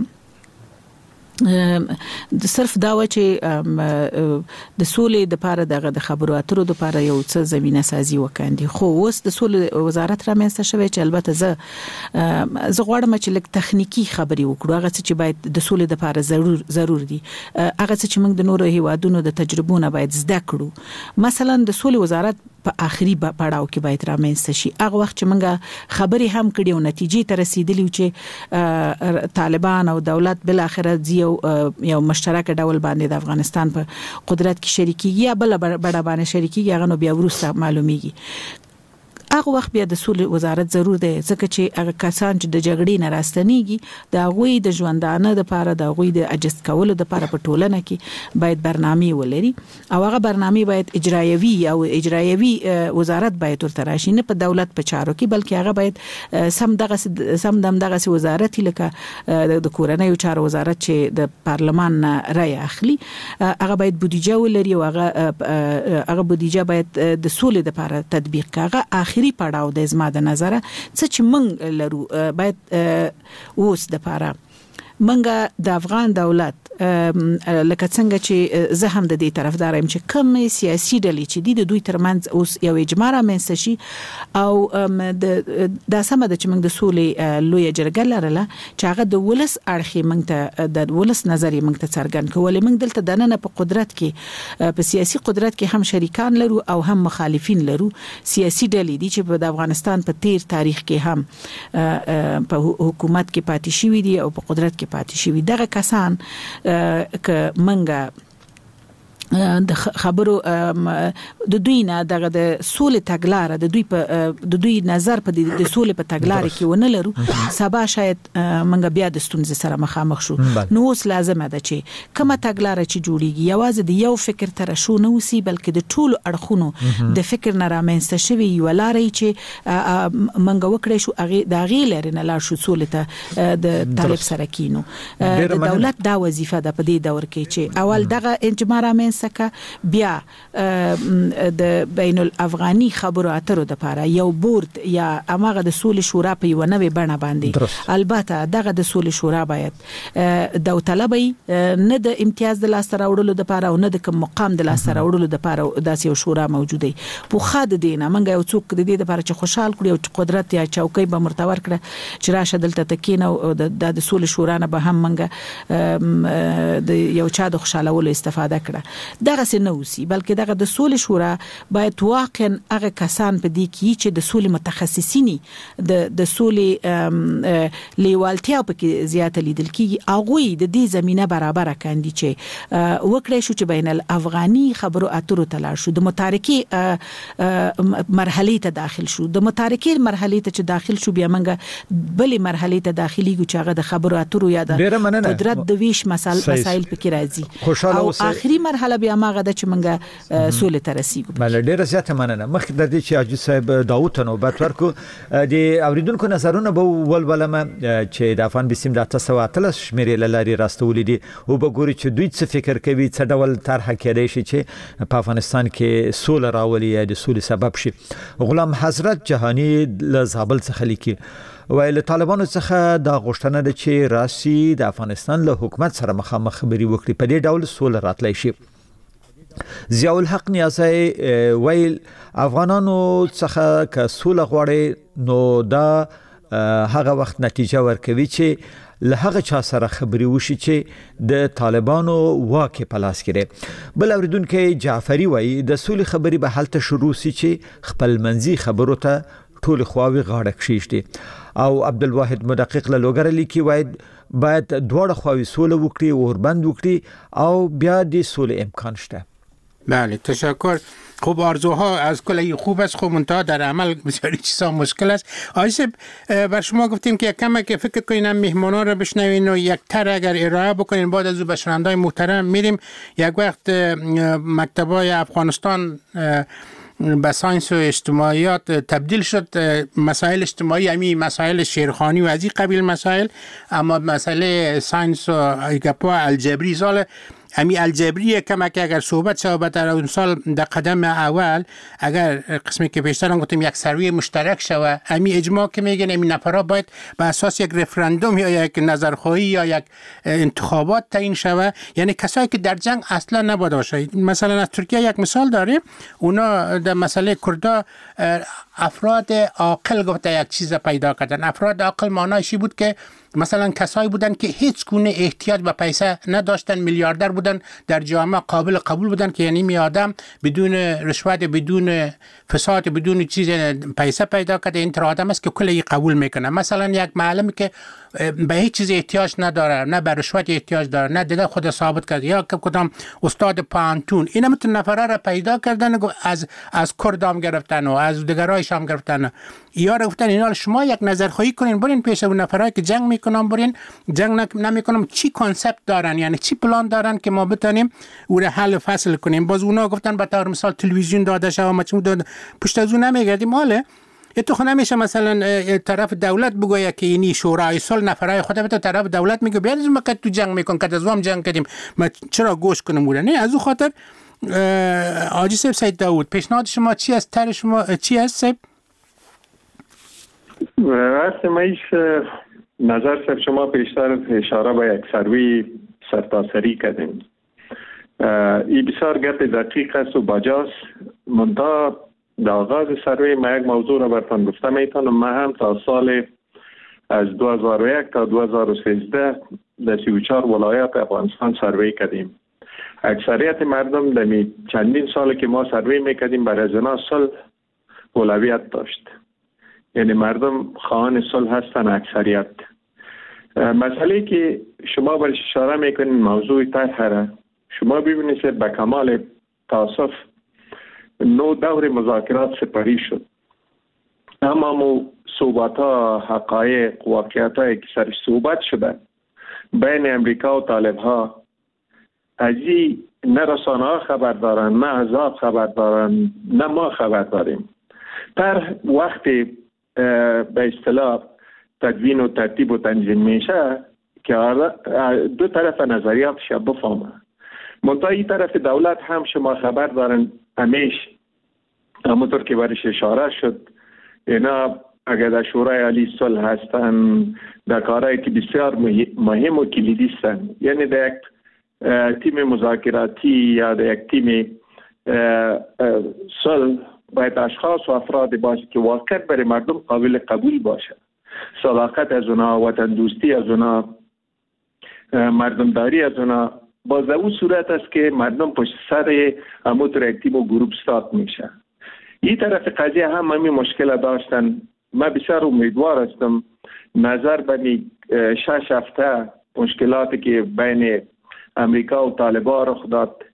د صرف دا و چې د سولې د لپاره دغه د خبرو اترو د لپاره یو څه زمينه سازي وکاندي، خو اوس د سولې وزارت رامنځته شوی چې البته زه زه غواړم چې لږ تخنیکی خبري وکړو، هغه چې باید د سولې د لپاره ضرور ضرور دي، هغه چې موږ د نورو هیوادونو د تجربو نه باید زده کړو. مثلا د سولې وزارت په اخري پړاو کې باید رامنځته شي. هغه وخت چې موږ خبري هم کړي او نتیجې ته رسیدلی چې طالبان او دولت بل اخر یو یو مشترک ډول باندې د افغانستان په قدرت کې شریکي یا بل بڑا باندې شریکي هغه نو بیا ورسته معلومیږي. هغه وخت بیا د سولې وزارت ضرور دی، ځکه چې هغه کسان چې د جګړې نه راستنیږي د غوي د ژوندانه د لپاره د غوي د اجست کولو د لپاره په ټولنه کې باید برنامه ولري او هغه برنامه باید اجرایوي او اجرایوي وزارت باید ورته راشي، نه په دولت په چارو کې بلکې هغه باید سم دغه سم دم دغه وزارت لکه د کورنۍ چارو وزارت چې د پارلمان رای اخلي، هغه باید بودیجه ولري او هغه هغه بودیجه باید د سولې د لپاره تطبیق کاغه اخر پړاو د زما د نظر څه چې موږ لرو باید اوس د لپاره منګه د افغان دولت لکه څنګه چې زه هم د دې طرفدار یم چې کوم سیاسي ډلې چې د دوی ترمنځ اوس یو اجماع رامنځته شي او د د سم د چې موږ د سولې لوی جرګه لرله چې هغه د ولس اړخي موږ ته د ولس نظر موږ ته څرګند کولې. موږ دلته د نن په قدرت کې په سیاسي قدرت کې هم شریکان لرو او هم مخالفین لرو. سیاسي ډلې دي چې د افغانستان په تیر تاریخ کې هم په حکومت کې پاتې شوي دي او په قدرت کې پاتې شوي. دغه کسان که منګه د خبرو د دوی نه دغه د سولې تګلارې د دوی په د دوی نظر په د سولې په تګلارې کې ونه لرو سبا شاید منګ بیا د ستونزې سره مخامخ شو نو اوس لازم ده چې کومه تګلارې چې جوړیږي یوازې د یو فکر تر شو نه وسی بلکې د ټولو اړخونو د فکر نه رامنځته شوی یو لارې چې منګ وکړې شو هغه د هغه لري نه لار شو سولې ته د طالب سره کینو د دولت دا وظیفه ده په دې دور کې چې اول دغه انجمار رامنځته بیا د بین الافغاني خبرو اترو د لپاره یو بورد یا اماغه د سولې شورا په یو نوې بڼه باندې البته دغه د سولې شورا باید د طلبي نه د امتیاز د لاس راوړلو د لپاره او نه د کوم مقام د لاس راوړلو د لپاره داسې یو شورا موجوده په خاطر دینه منګه یو څوک د دې لپاره چې خوشحال کړي او قدرت یا چوکۍ به مرتور کړي چې راشه دلته تکینه او د سولې شورا نه به هم منګه د یو چا د خوشالولو استفاده کړه دغه څه نه وسی بلکې دغه د سولې شورا باید واقعا هغه کسان په دې کې چې د سولې متخصصینی د د سولې لیوالتیا په کې زیاته لیدل کیږي هغه د دې زمينه برابر کاندي چې وکړې شو چې بین الافغاني خبرو اترو تلل شو د متارکي مرحله ته داخل شو د متارکي مرحله ته چې داخل شو بیا منګه بلې مرحله ته داخلي ګو چې هغه د خبرو اترو یا د قدرت د ویش مسائل مسائل په کې راځي او اخري مرحله بیا ماغه د چې منګه سولې ته رسیدو بل ډیره زیاته مننه مخکې د دې چې حاجی صاحب داوود نوبت ورکو د اوریدونکو نظرونه به ولولم چې د افغان بسیم د تاسو اتل شمیرې لاري راستولې دي او به ګوري چې دوی څه فکر کوي څه ډول طرح کېدای شي چې په افغانستان کې سوله راولي یا د سولې سبب شي غلام حضرت جهانی له زابل څخه لیکي ویل طالبانو څخه د غوښتنه د چې راسي د افغانستان له حکومت سره مخامخ خبري وکړي په دې ډول سوله راتلای شي ضیاء الحق نیازی ویل افغانانو څخه که سوله غواړي نو دا هغه وخت نتیجه ورکوي چې له هغه چا سره خبري وشي چې د طالبانو واکه پلاس کړي بل اوریدونکو جعفری وایي د سولې خبري به حالت شروع سي چې خپل منځي خبرو ته ټول خواوي غاړه کشيشتي او عبدالواحد مدقق له لوګر لیکي وایي باید دواړه خواوي سوله وکړي او وربند وکړي او بیا د سولې امکان شته بله تشکر خوب آرزوها از کلی خوب است خوب منتها در عمل بسیاری چیزا مشکل است آیسب بر شما گفتیم که کمه که فکر کنین مهمانا رو بشنوین و یک تر اگر ارائه بکنین بعد از او به شنونده‌های محترم میریم یک وقت مکتبای افغانستان به ساینس و اجتماعیات تبدیل شد مسائل اجتماعی همی مسائل شیرخانی و از این قبیل مسائل اما مسئله ساینس و گپا الجبری سال امی الجبریه کما که اگر صحبت صحبت در اون سال در قدم اول اگر قسمی که پیشتر گفتیم یک سروی مشترک شوه امی اجماع که میگن امی نفرا باید به اساس یک رفراندوم یا یک نظرخواهی یا یک انتخابات تعیین شوه یعنی کسایی که در جنگ اصلا نباید باشه مثلا از ترکیه یک مثال داریم اونا در مسئله کردا افراد عاقل گفته یک چیز پیدا کردن افراد عاقل معنایشی بود که مثلا کسایی بودن که هیچ گونه احتیاج به پیسه نداشتن میلیاردر بودن در جامعه قابل قبول بودن که یعنی می آدم بدون رشوت بدون فساد بدون چیز پیسه پیدا کرده این تر آدم است که کلی قبول میکنه مثلا یک معلمی که به هیچ چیز احتیاج نداره نه به رشوت احتیاج داره نه دیده خود ثابت کرده یا که کدام استاد پانتون اینا متن نفره را پیدا کردن از از کردام گرفتن و از دیگرای شام گرفتن یا گفتن اینا شما یک نظرخواهی کنین برین پیش اون نفرایی که جنگ میکنن برین جنگ نمیکنم چی کانسپت دارن یعنی چی پلان دارن که ما بتونیم اون حل فصل کنیم باز اونا گفتن به طور مثال تلویزیون داده شو ما چی داد پشت از اون نمیگردیم ماله تو خو نمیشه مثلا طرف دولت بگویه که اینی شورای صلح نفرای خود به طرف دولت میگه بیاد ما که تو جنگ میکن که از هم جنگ کردیم ما چرا گوش کنیم وره نه از اون خاطر حاجی صاحب سید داوود پیشنهاد شما چی است تر شما چی است صاحب راست مایش نظر صاحب شما پیشتر اشاره به یک سروی سرتاسری کردیم این بسیار گپ دقیق است و باجاست منتها در آغاز سروی ما یک موضوع را براتون گفته میتونم ما هم تا سال از دو هزار و یک تا دو هزار و سیزده در سی و چهار ولایات افغانستان سروی کردیم اکثریت مردم در چندین سال که ما سروی میکردیم برای زنا صلح اولویت داشت یعنی مردم خواهان صلح هستن اکثریت مسئله که شما برش اشاره میکنین موضوع طرح را شما ببینید که به کمال تاسف نو دور مذاکرات سپری شد. تمام صحبت ها، حقایق، واقعیت هایی که سرش صحبت شده بین امریکا و طالب ها، از این نه رسانه ها خبر دارن، نه احزاب خبر دارن، نه ما خبر داریم. در وقت به اصطلاح تدوین و ترتیب و تنظیم میشه که دو طرف نظریاتش بفهمه. منتها این طرف دولت هم شما خبر دارن همیش همونطور که برش اشاره شد اینا اگر در شورای عالی صلح هستن در کارهایی که بسیار مهم و کلیدی هستن، یعنی در یک تیم مذاکراتی یا در یک تیم صلح باید اشخاص و افراد باشه که واقعا برای مردم قابل قبول باشه. صداقت از اونا، وطن دوستی از اونا، مردمداری از اونا باز در اون صورت است که مردم پشت سر همونطور یک تیم و گروپ استاد میشه. این طرف قضیه هم همین مشکل داشتن. من بسیار امیدوار هستم نظر به شش هفته مشکلاتی که بین امریکا و طالبان رخ داد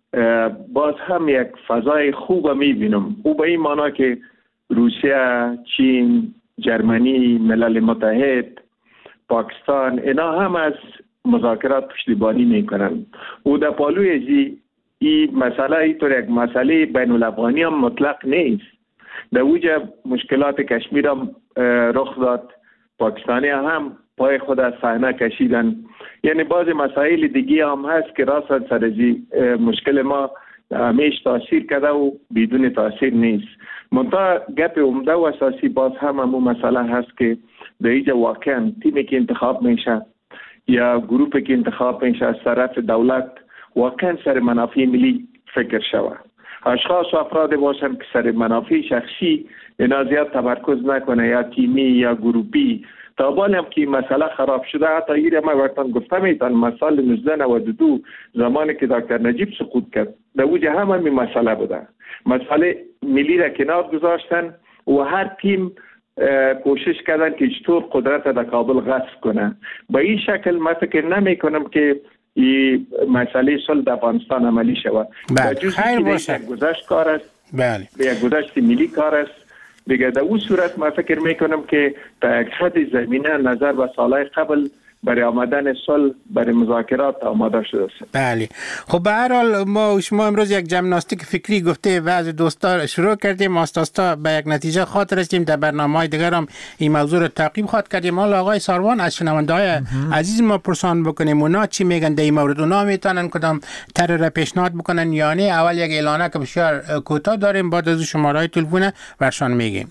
باز هم یک فضای خوب میبینم. او به این معنا که روسیه، چین، جرمنی، ملل متحد، پاکستان اینا هم از مذاکرات پشتیبانی میکنن. او در پالوی ازی این مسئله اینطور یک مسئله بین الافغانی هم مطلق نیست. در اوجه مشکلات کشمیر هم رخ داد، پاکستانی هم پای خود از صحنه کشیدن. یعنی بعض مسائل دیگه هم هست که راست سر ازی مشکل ما همیش تاثیر کرده و بدون تاثیر نیست. منتها گپ عمده و اساسی باز هم همون مسئله هست که در اینجا واقعا تیمی که انتخاب میشه یا گروپی که انتخاب میشه از طرف دولت واقعا سر منافع ملی فکر شود. اشخاص و افراد باشن که سر منافع شخصی اینا زیاد تمرکز نکنه یا تیمی یا گروپی. تا بالا هم که مسئله خراب شده، حتی ایره ما وقتا گفتم ایتان مسئله نوزده نود و دو زمانی که دکتر نجیب سقوط کرد در اوج هم همین مسئله بوده. مسئله ملی را کنار گذاشتن و هر تیم کوشش کردن که چطور قدرت در کابل غصب کنه. با این شکل من فکر نمی کنم که این مسئله صلح در افغانستان عملی شود. بله خیر باشه. گذشت کار است. بله. به یک گذشت ملی کار است. دیگه در اون صورت من فکر میکنم که تا یک حد زمینه نظر و سالهای قبل برای آمدن صلح برای مذاکرات آماده شده است. بله. خب به هر حال ما شما امروز یک ژیمناستیک فکری گفته و از دوستا شروع کردیم، ما اساسا به یک نتیجه خاطر رسیدیم. در برنامه‌های دیگر هم این موضوع رو تعقیب خواهد کردیم. حالا آقای ساروان از شنونده‌های عزیز ما پرسان بکنیم اونا چی میگن در این مورد؟ اونا میتونن کدام طرح را پیشنهاد بکنن یا نه؟ اول یک اعلانه که بسیار کوتاه داریم، بعد از شماره‌های تلفن ورشان میگیم.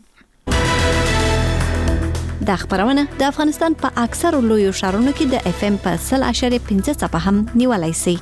د خبرونه د افغانستان په اکثر لویو ښارونو کې د اف ام په سل اشاره پنځه صفحه هم نیولای شي.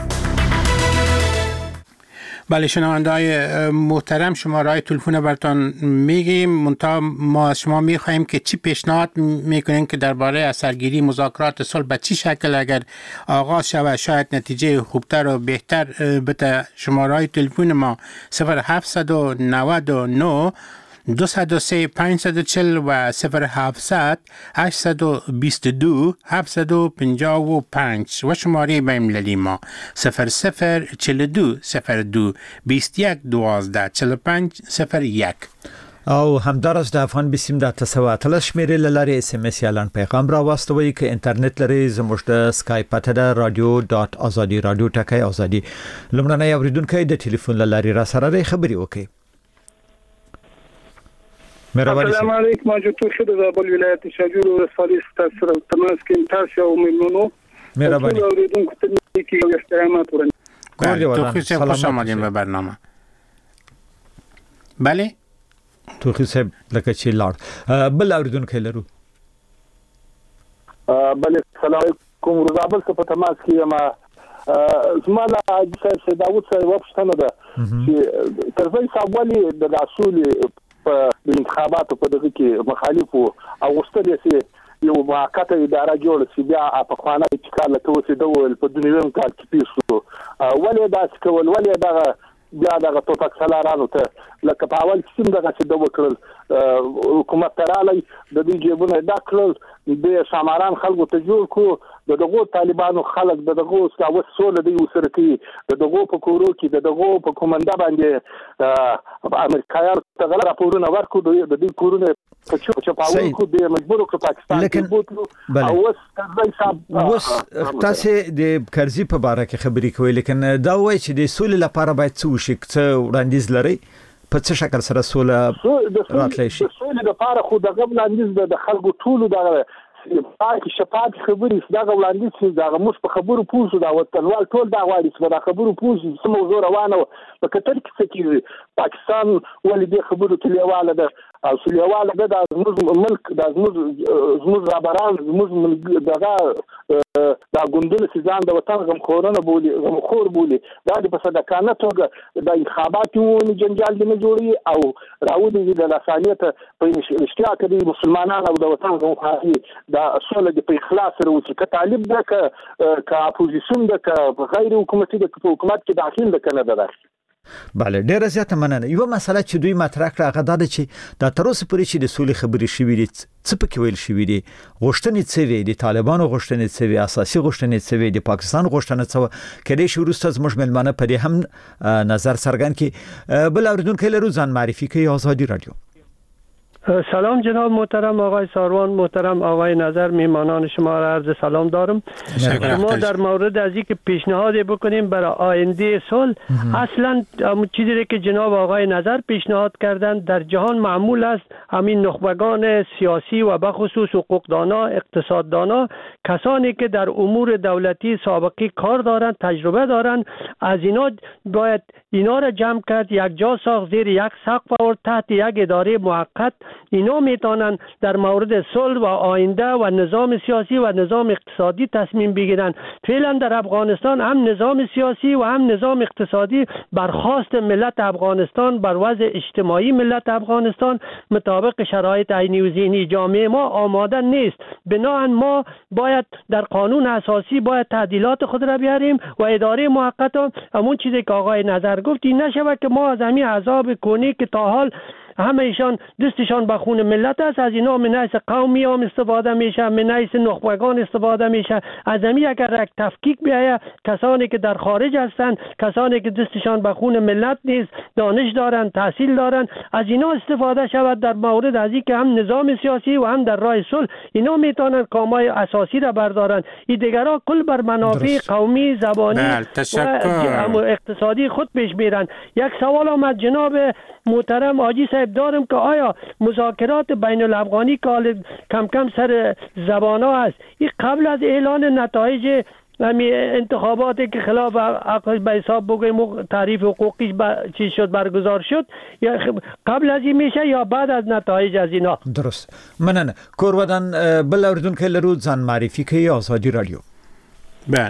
بله شنونده‌های محترم، شماره‌های تلفن براتون میگیم، منتها ما از شما میخواهیم که چی پیشنهاد میکنین که درباره اثرگیری مذاکرات صلح به چی شکل اگر آغاز شود شاید نتیجه خوبتر و بهتر بده. شماره‌های تلفن ما صفر هفت نه نه دو صفر سه پنج چهار صفر و صفر هفتصد هشت دو دو هفت پنج پنج و شماره بین‌المللی ما صفر صفر چهل و دو صفر دو بیست و یک دوازده چهل و پنج صفر یک. او همدارس د افغان بسیم د تسواتل شمیرې لاري اس ام اس اعلان پیغام را واستوي ک انټرنیټ لري زموږ د سکایپ پته د رادیو ډاټ ازادي رادیو ټکای ازادي لمړنۍ اوریدونکو د ټلیفون لاري را سره خبري وکي. السلام علیکم. موجود شد د بل ولایت شجور او صالح تاسو تماس کې تاسو او ممنونو. مهرباني. اوریدونکو ته کې احترامات ورن. توخی صاحب خوش آمدین به برنامه. بله توخی صاحب لکه چې لاړ بل اوریدونکو لرو. بله السلام علیکم. رضابل څخه په تماس کې ما زماله حاجی صاحب داوود صاحب وپښتنه ده چې ترځای صاحب ولي د اصول په انتخاباتو په دغه کې مخالف او غوښتل چې یو موقته اداره جوړه شي بیا په خوانه چې کار لته وسه د ول په دنیوي کال کې پیښو ولې دا څه کول ولې دا بیا دغه توپک سالارانو ته لکه په اول کې څنګه چې د وکړل حکومت ترالی د دې جيبونه ډک کړل د ساماران خلکو ته جوړ کو دغه طالبانو خلک دغه ساوه سول دی وسره کې دغه په کورو کې دغه په کومنده باندې امریکایانو ته غلط راپورونه ورکو د دې کورونه په چې په اول کې د مجبور کو پاکستان کې بوتلو او اوس کرزي صاحب اوس تاسو د کرزي په اړه کې خبرې کوي لیکن دا وایي چې د سولې لپاره باید څه وشي څه وړاندیز لري په څه شکل سره سوله راتلی شي د سولې لپاره خو د وړاندیز د خلکو ټولو د پاک شفاف خبرې دا وړاندیز چې دا موږ په خبرو پوښتنه دا وطنوال ټول دا غواړي چې دا خبرو پوښتنه سم موضوع روانه په کتر کې چې پاکستان ولې د خبرو تلیواله ده او سلیواله ده د زموږ ملک د زموږ زموږ رابران زموږ دغه دا ګوندونه چې ځان د وطن غم خورونه بولی غم خور بولی دا د صدقانه توګه د انتخابات یو جنجال دی نه جوړي او راوړي د لاسانیت په اشتراک کې مسلمانانو او د وطن غم خوري دا اصول د په اخلاص سره وڅ ک طالب ده ک ک اپوزیشن ده ک غیر حکومتي ده ک حکومت کې داخل ده کنه ده بله ډیره زیاته مننه یو مسله چې دوی مطرح کړه هغه دا چې د تر اوسه پورې چې د سولې خبرې شوې دي څه پکې ویل شوې دي غوښتنې څه وي د طالبانو غوښتنې څه وي اساسي غوښتنې څه وي د پاکستان غوښتنې څه وي کله چې وروسته زموږ ملمانه په دې هم نظر څرګند کړي بل اوریدونکو له روزان معرفي کوي آزادی رادیو سلام جناب محترم آقای ساروان محترم آقای نظر میهمانان شما را عرض سلام دارم شما در مورد از اینکه پیشنهاد بکنیم برای آینده صلح اصلا چیزی که جناب آقای نظر پیشنهاد کردن در جهان معمول است همین نخبگان سیاسی و بخصوص حقوقدانا اقتصاددانا کسانی که در امور دولتی سابقه کار دارند تجربه دارند از اینا باید اینا را جمع کرد یک جا ساخت زیر یک سقف آورد تحت یک اداره موقت اینا میتونن در مورد صلح و آینده و نظام سیاسی و نظام اقتصادی تصمیم بگیرن فعلا در افغانستان هم نظام سیاسی و هم نظام اقتصادی برخواست ملت افغانستان بر وضع اجتماعی ملت افغانستان مطابق شرایط عینی و ذهنی جامعه ما آماده نیست بنابراین ما باید در قانون اساسی باید تعدیلات خود را بیاریم و اداره موقت همون چیزی که آقای نظر گفت این نشود که ما از همین عذاب کنی که تا حال همه ایشان دستشان به خون ملت است از اینا من حیث قومی هم استفاده میشه من حیث نخبگان استفاده میشه از همین اگر یک تفکیک بیاید کسانی که در خارج هستند کسانی که دستشان به خون ملت نیست دانش دارند تحصیل دارند از اینا استفاده شود در مورد از اینکه هم نظام سیاسی و هم در راه صلح اینا میتونن کامای اساسی را بردارند این دیگرها کل بر منافع قومی زبانی و اقتصادی خود پیش میرند یک سوال آمد جناب محترم آجی صاحب دارم که آیا مذاکرات بین الافغانی که کم کم سر زبان ها است این قبل از اعلان نتایج همین انتخاباتی که خلاف عقل به حساب بگویم تعریف حقوقی چیز شد برگزار شد یا قبل از این میشه یا بعد از نتایج از اینا درست مننه کورودان بل اوریدونکو لرو ځان معرفي کوي آزادی رادیو بله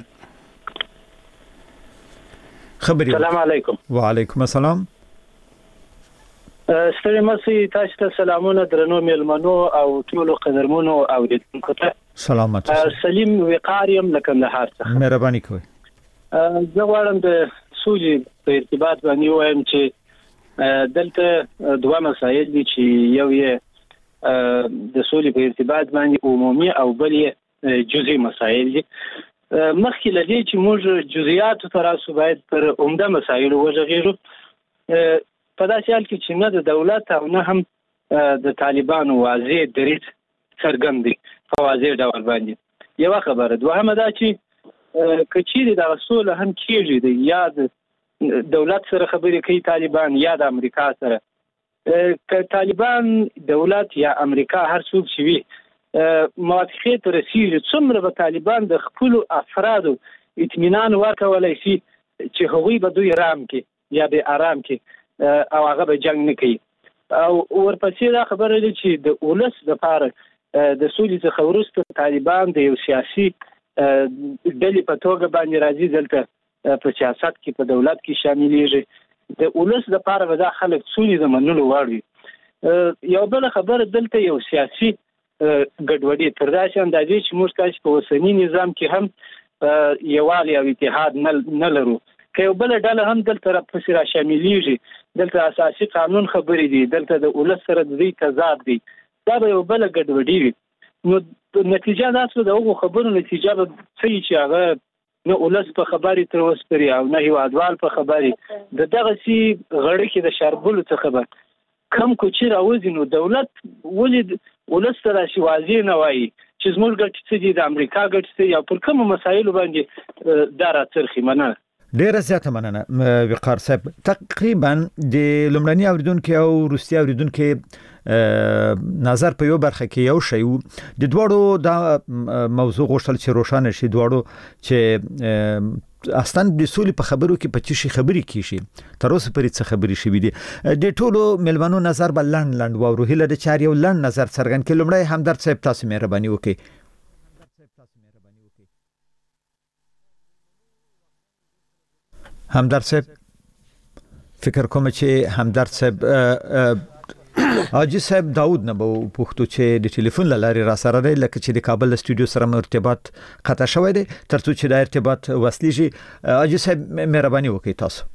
خبري السلام علیکم وعلیکم السلام ستړي مسي تاسو ته سلامونه درنو میلمنو او ټولو قدرمنو اوریدونکو ته سلامت سلیم وقاریم لکه نهار څخه مهرباني کوئ زه غواړم د سولې په ارتباط باندې وایم چې دلته دوه مسایل دي چې یو یې د سولې په ارتباط باندې عمومي او بل یې جزئي مسایل دي مخکې لدې چې موږ جزئیات تراسو باید پر عمده مسایل وژغېږو په داسې حال کې چې نه د دولت او نه هم د طالبانو واضح دریځ څرګند دي په واضح ډول باندې یوه خبره دوهمه دا چې که چیرې دغه سوله هم کېږي د یا د دولت سره خبرې کوي طالبان یا د امریکا سره که طالبان دولت یا امریکا هر څوک چې وي موافقې ته رسېږي څومره به طالبان د خپلو افرادو اطمینان ورکولی شي چې هغوی به دوی رام کړي یا به ارام کړي او هغه به جنگ نه کوي او ورپسې دا خبره ده چې د ولس لپاره د سولې څخه وروسته طالبان د یو سیاسي ډلې په توګه باندې راځي دلته په سیاست کې په دولت کې شاملېږي د ولس لپاره به دا خلک سولې د منلو وړ وي یو بله خبره دلته یو سیاسي ګډوډي تر داسې اندازې چې موږ تاسو په اوسني نظام کې هم یووالی او اتحاد نه لرو که یو بل ډله هم دلته را پسې را شاملېږي دلته اساسي قانون خبرې دي دلته د ولس سره د دې تضاد دي دا به یو بل ګډوډي وي نو نتیجه دا څه د هغو خبرو نتیجه به څه چې هغه نه ولس په خبرې تر اوسه پورې او نه هیوادوال په خبرې د دغسې غړکې د شاربلو څخه به کم کوچي راوځي نو دولت ولې ولس ته داسې واضح نه وایي چې زموږ ګټې څه دي د امریکا ګټې څه دي او پر کومو مسایلو باندې دا راڅرخي مننه ډیره زیاته مننه وقار صاحب تقریبا د لومړني اوریدونکو او وروستي اوریدونکو نظر په یو برخه کې یو شی د دوړو د موضوع غوښتل چې روښانه شي دوړو چې اصلا د سولې په خبرو کې په چی خبري کیږي تر اوسه پرې څه خبري شوې دي د ټولو ملمنو نظر بل لاند لاند وورو هله د چاري یو لاند نظر څرګند کړي لمړی همدرد صاحب تاسو مهرباني وکړئ همدرد صاحب فکر کوم چې همدرد صاحب حاجی صاحب داود نه به پوښتو چې د ټلیفون لاري را سره دی لکه چې د کابل استودیو سره ارتباط قطع شوی دی ترڅو چې د ارتباط وصلېږي حاجی صاحب مهرباني وکړئ تاسو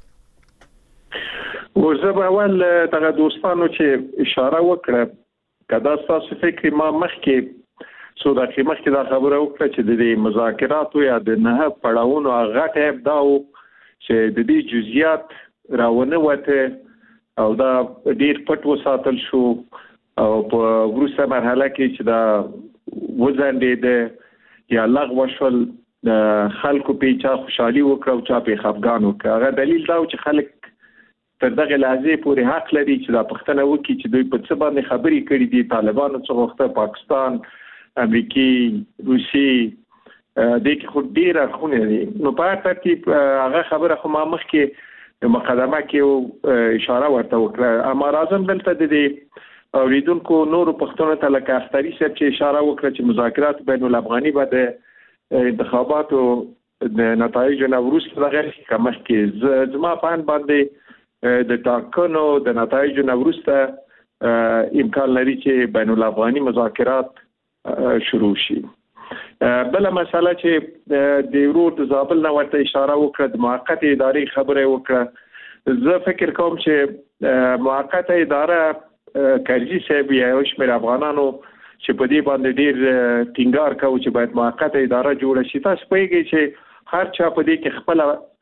ورزه به اول دغه دوستانو چې اشاره وکړه کدا تاسو فکر ما مخکې سو د مخکې دا خبره وکړه چې د مذاکراتو یا د نه پړاوونو هغه ټیپ داو چې د دې جزئیات راونه وته او دا ډیر پټ وساتل شو او په وروسته مرحله کې چې دا وزندې یا لغوه شول د خلکو په چا خوشحالي وکړه او چا په خفګان وکړه هغه دلیل دا چې خلک تر دغه لحظې پورې حق لري چې دا پښتنه وکړي چې دوی په څه باندې خبرې کړې دي طالبانو څخه وخته پاکستان امریکای روسي د کې خو ډیر خونه دي نو په ترتیب هغه خبره خو ما مخکې مقدمه کې اشاره ورته وکړه اما راځم دلته د دې اوریدونکو نور پښتون ته لکه اختری صاحب چې اشاره وکړه چې مذاکرات بین الافغاني بعد انتخاباتو د نتایج نه وروسته د غیر کمخ کې زما په باندې د ټاکنو د نتایج نه وروسته امکان لري چې بین الافغاني مذاکرات شروع شي بل مسله چې د ورور د زابل نه ورته اشاره وکړه د موقت ادارې خبره وکړه زه فکر کوم چې موقت اداره کرجی صاحب یا شمیر افغانانو چې په دې باندې ډیر ټینګار کوي چې باید موقت اداره جوړ شي تاسو پوهیږئ چې هر چا په دې کې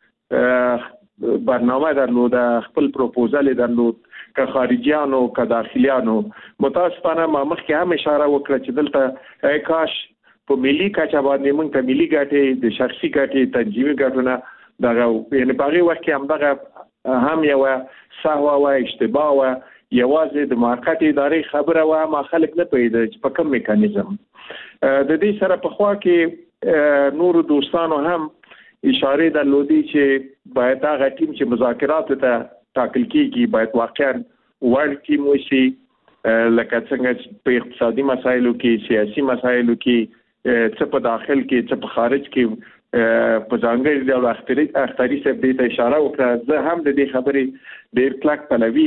خپل برنامه درلود خپل پروپوزل درلود که خارجيانو که داخليانو متاسفانه ما مخکې هم اشاره وکړه چې دلته کاش په ملي کچه باندې موږ ته ملي ګټې د شخصي ګټې تنظیمي ګټونه دغه یعنی په هغه وخت کې هم دغه هم یو سهوا او اشتباه او یوازې د موقت ادارې خبره و ما خلک نه پیدا چې په کوم میکانیزم د دې سره په خوا کې نور دوستانو هم اشاره درلودي چې باید هغه ټیم چې مذاکرات ته ټاکل کیږي باید واقعا وړ ټیم وشي لکه څنګه په اقتصادي مسایلو کې سیاسي مسایلو کې څه په داخل کې څه په خارج کې په ځانګړي ډول اختری اختری څخه د اشاره وکړه زه هم د دې خبرې ډیر کلک پلوي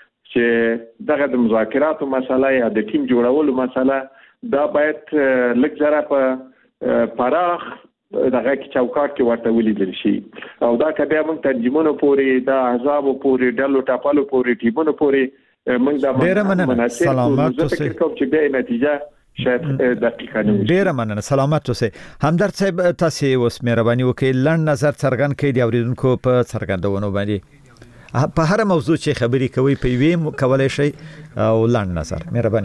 چې دغه د مذاکراتو مسله یا د ټیم جوړولو مسله دا باید لږ ځره په پراخ دغه کې چوکاټ کې ورته ولیدل شي او دا کبه موږ تنظیمونو پورې د احزاب پورې ډلو ټاپلو پورې ټیمونو پورې موږ د ډیر مننه سلامات اوسئ کوم چې به نتیجه شاید دقیقه نه ډیر مننه سلامات اوسئ همدرد صاحب تاسو اوس مهرباني وکړئ لاند نظر څرګند کړئ د اوریدونکو په څرګندونو باندې په هر موضوع چې خبرې کوي په ویم کولای شي او لاند نظر مهرباني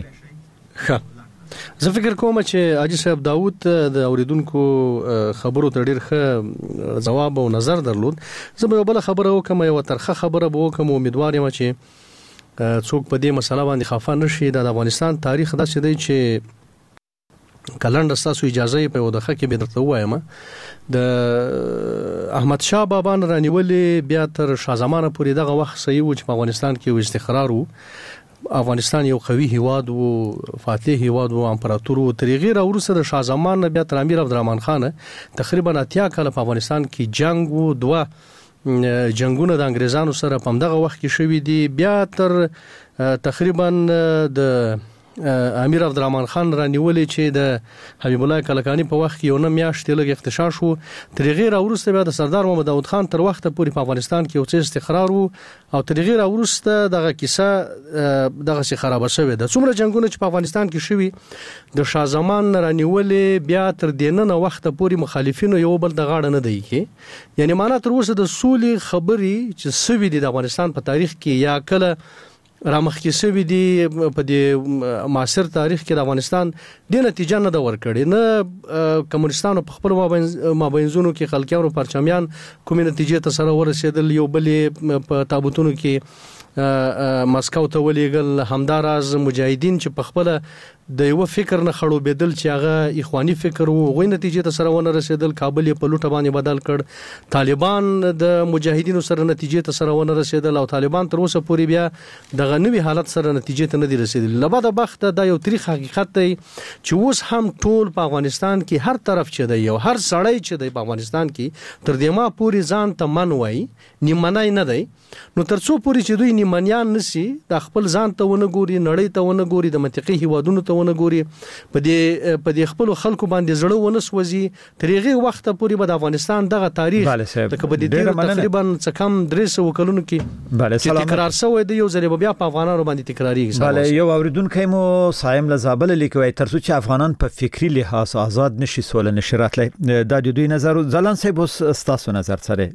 ښه زه فکر کوم چې حاجی صاحب داوود د اوریدونکو خبرو ته ډیر ښه جواب او نظر درلود زه به بل خبره وکم یو ترخه خبره به وکم امیدوار یم چې څوک په دې مسله باندې خفه نشي د افغانستان تاریخ داسې دی چې کلند تاسو اجازه په ودخه کې به درته وایم د احمد شاه بابا رانیولې بیا تر شاه زمانه پورې دغه وخت صحیح و چې په افغانستان کې استقرار وو افغانستان یو قوي هیواد وو فاتح هیواد وو امپراتور وو تر غیر وروسته د شاه زمان بیا تر امیر عبدالرحمن خان تقریبا اتیا کال په افغانستان کې جنگ وو دوه جنگونه د انګريزانو سره په دغه وخت کې شوې دي بیا تر تقریبا د امیر عبدالرحمن خان رانیولې چې د حبیب الله کلکانی په وخت کې یو نه میاشتې لږ اختشاش وو تر غیر اورسته بیا د سردار محمد داود خان تر وخت پورې په افغانستان کې یو څه استقرار وو او تر غیر اورسته دغه کیسه دغه څه خراب شوه د څومره جنگونه چې په افغانستان کې شوي د شاه زمان رانیولې بیا تر دینه وخت پورې مخالفینو یو بل د غاړه نه دی کې یعنی معنا تر اوسه د سولې خبري چې سوي دي د افغانستان په تاریخ کې یا کله رامخکې سوي دي په دې معاصر تاریخ کې د افغانستان د نتیجه نه د ورکړي نه کمونستانو په خپل مابینځونو کې خلکیانو پرچمیان کومې نتیجې ته سره ورسېدل یو بلې په تابوتونو کې مسکو ته ولېګل همداراز مجاهدین چې په خپل د یو فکر نه خړو بدل چې هغه اخواني فکر وو غوي نتیجې ته سره ونه رسیدل کابل په لوټه باندې بدل کړ طالبان د مجاهدینو سره نتیجې ته سره ونه رسیدل او طالبان تر اوسه پورې بیا د غنوي حالت سره نتیجې ته نه دي رسیدل لباده بخت دا یو تاریخ حقیقت دی چې اوس هم ټول په افغانستان کې هر طرف چې دی یو هر سړی چې دی په افغانستان کې تر دې ما پورې ځان ته من وای نیمنای نه دی نو ترڅو پورې چې دوی نیمنیان نسی د خپل ځان ته ونه ګوري نړۍ ته ونه ګوري د منطقي هیوادونو ته ونه ګوري په دې په دې خپل خلکو باندې زړه ونه سوځي ترېغه وخت پورې به د افغانستان دغه تاریخ د کبدي تقریبا څه کم درې سوه کلونو کې بله چې تکرار شوی دی یو ځل بیا په افغانانو باندې تکرارېږي بله یو اوریدونکو مو صایم لزابل لیکوي ترڅو چې افغانان په فکری لحاظ آزاد نشي سول نشرات لای د دوی نظر ځلان صاحب تاسو نظر سره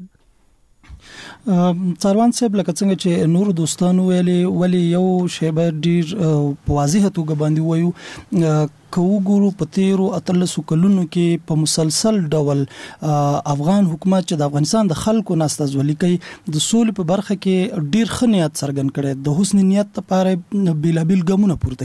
څاروان صاحب لکه څنګه چې نور دوستانو ویلي ولی یو شی به ډیر په واضح توګه باندې وایو کو ګورو په تیرو اتلسو کلونو کې په مسلسل ډول افغان حکومت چې د افغانستان د خلکو ناستازولي کوي د سولې په برخه کې ډیر خنیات څرګند کړي د حسن نیت لپاره بیلابیل ګامونه پورته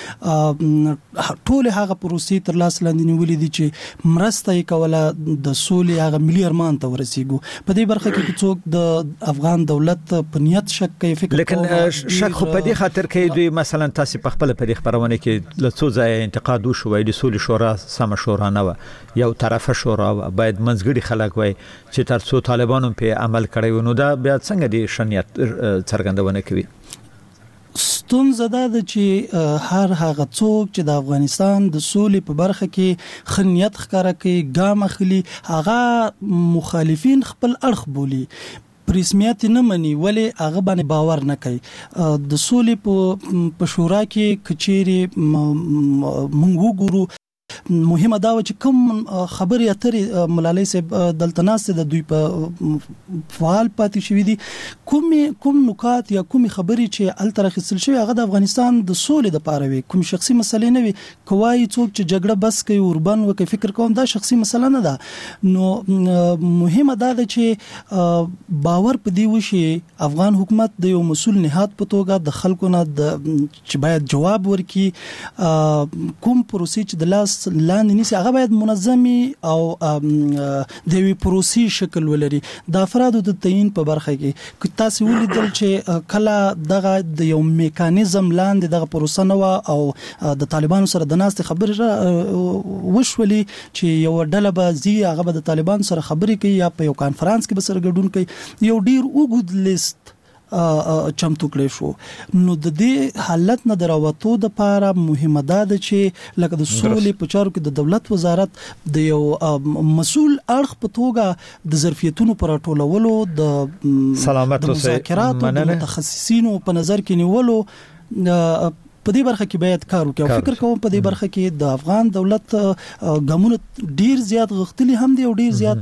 کړي ټول هغه پروسې تر لاس لاندې نیولې دي چې مرسته یې کوله د سولې هغه ملي ارمان ته ورسیږو په دې برخه کې څوک د افغان دولت په نیت شک کوي فکر لیکن شک خو په دې خاطر کوي دوی مثلا تاسو په خپل په خبرونه کې لڅو ځای قادو شوې د سولې شورا سم شورا نه و یو طرفه شورا باید منځګړي خلک وای چې تر څو طالبانو په عمل کړی نو دا بیا څنګه دي شنیت څرګندونه کوي ستونزه ده چې هر هغه څوک چې د افغانستان د سولې په برخه کې خنیت ښکارا کوي ګام اخلي هغه مخالفین خپل اړخ بولی پرسمیت نه مني ولی هغه باندې باور نه کوي د سولې په شورا کې کچيري مونږ وګورو مهمه دا و چې کوم خبري اترې ملالۍ صاحب دلته ناست د دوی په فعال پاتې شوې دي کوم کوم نکات یا کوم خبري چې ال ترخصل شوی هغه د افغانستان د سولې د پاره وي کوم شخصي مسلې نه وي کوای څوک چې جګړه بس کوي اوربن وکي فکر کوم دا شخصي مسله نه ده نو مهمه دا ده چې باور په دی وشي افغان حکومت د یو مسول نهاد په توګه د خلکو نه چې باید جواب ورکړي کوم پروسې چې د لاس لاندې نيسي هغه باید منظمي او د وی پروسې شکل ولري د افرادو د تعین په برخه کې تاسو ولیدل چې کله دغه د یو میکانیزم لاندې دغه پروسه نو او د طالبانو سره د ناست خبره وشولي چې یو ډله به زی هغه د طالبان سره خبرې کوي یا په یو کانفرنس کې به سره ګډون کوي یو ډیر وګد لیست چمتو کړی شو نو د دې حالت نه دراوتو د پاره مهمه ده چې لکه د سولې په چارو کې د دولت وزارت د یو مسول اړخ په توګه د ظرفیتونو پر ټولولو د سلامت مذاکرات او متخصصینو په نظر کې نیولو په دې برخه کې باید کار وکړو فکر کوم په دې برخه کې د افغان دولت ګامونه ډیر زیات غختلي هم دي او ډیر زیات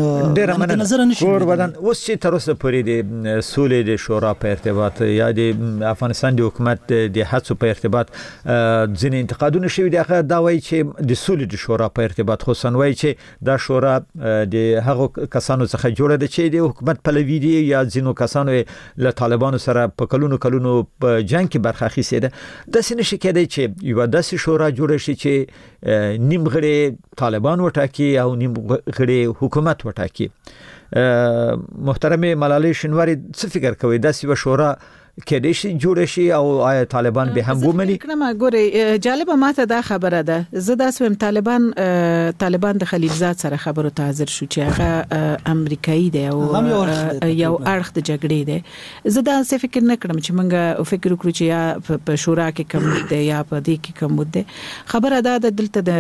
د نظر نشي کور بدن اوس چې تر اوسه پورې د سولې د شورا په ارتباط یا د افغانستان د حکومت د هڅو په ارتباط ځینې انتقادونه شوي دي هغه دا وایي چې د سولې د شورا په ارتباط خصوصا وایي چې دا شورا د هغو کسانو څخه جوړه ده چې د حکومت پلوي دي یا ځینو کسانو له طالبانو سره په کلونو کلونو په جنگ کې برخه اخیستې ده د سینې شکایت چې یو داسې شورا جوړ شي چې نیم غړي طالبان وټاکي او نیم غړي حکومت وټاکي محترم ملالۍ شنواری څه فکر کوي داسې و شورا کېدای شي جوړ شي او آیا طالبان به هم ومني؟ کله ګوري جالب ماته دا خبره ده زه دا سوم طالبان طالبان د خلیلزاد سره خبرو ته حاضر شو چې هغه امریکایي دی او یو اړخ د جګړې دی زه دا څه فکر نه کړم چې موږ فکر وکړو چې یا په شورا کې کم دی یا په دې کې کم دی خبره دا ده دلته د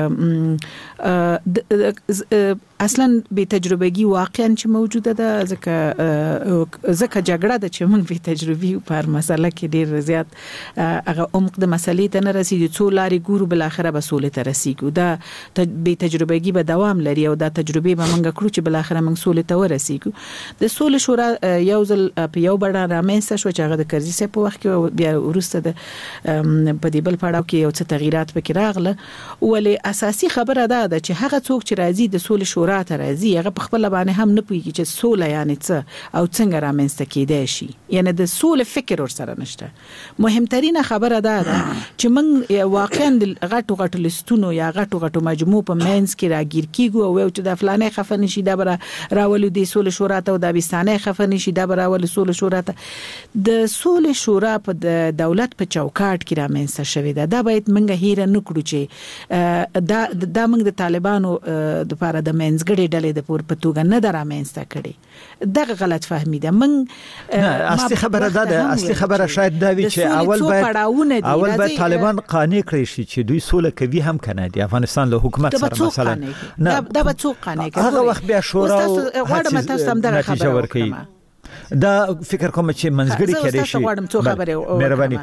اصلا به تجربهګي واقعا چې موجوده ده ځکه ځکه جګړه ده چې موږ به تجربي پر مسله کې ډیر زیات هغه عمق د مسلې ته نه رسیدو څو لاري ګورو بل اخره به سولې ته رسیدو دا به تجربهګي به دوام لري او دا تجربه به موږ کړو چې بل اخره موږ سولې ته ورسیدو د سولې شورا یو ځل په یو بڑا رامنځته شو چې هغه د کرزي سه په وخت کې بیا ورسته د په دې بل پړاو کې یو څه تغیرات پکې راغله ولې اساسي خبره ده چې هغه څوک چې راځي د سولې شورا ته راځي هغه په خپل باندې هم نه پوهیږي چې سوله یعنی څه او څنګه رامنځته کېدای شي یعنی د سولې فکر ور سره نشته مهمترینه خبره ده چې موږ واقعا د غټو غټو لستونو یا غټو غټو مجموع په مینس کې راګیر کیږو او چې د فلانه خفه نشي دا بر راولو د سولې شورا ته او د بستانه خفه نشي دا بر راولو سولې شورا ته د سولې شورا په د دولت په چوکاټ کې رامنځته شوې ده دا باید موږ هیر نه کړو چې دا د موږ د طالبانو د لپاره د منځګړي ډلې د پور پتوګه نه درامنځته کړي دغه غلط فهمي ده من نه اصلي خبره ده اصلي خبره شاید دا وی چې اول باید اول باید طالبان قانع کړي شي چې دوی سوله کوي هم کنه دی افغانستان له حکومت سره مثلا نه دا به څوک قانع کوي هغه وخت بیا شورا غواړم تاسو هم دغه خبره ورکړي دا فکر کوم چې منځګړي کړي شي غواړم څو خبره مهرباني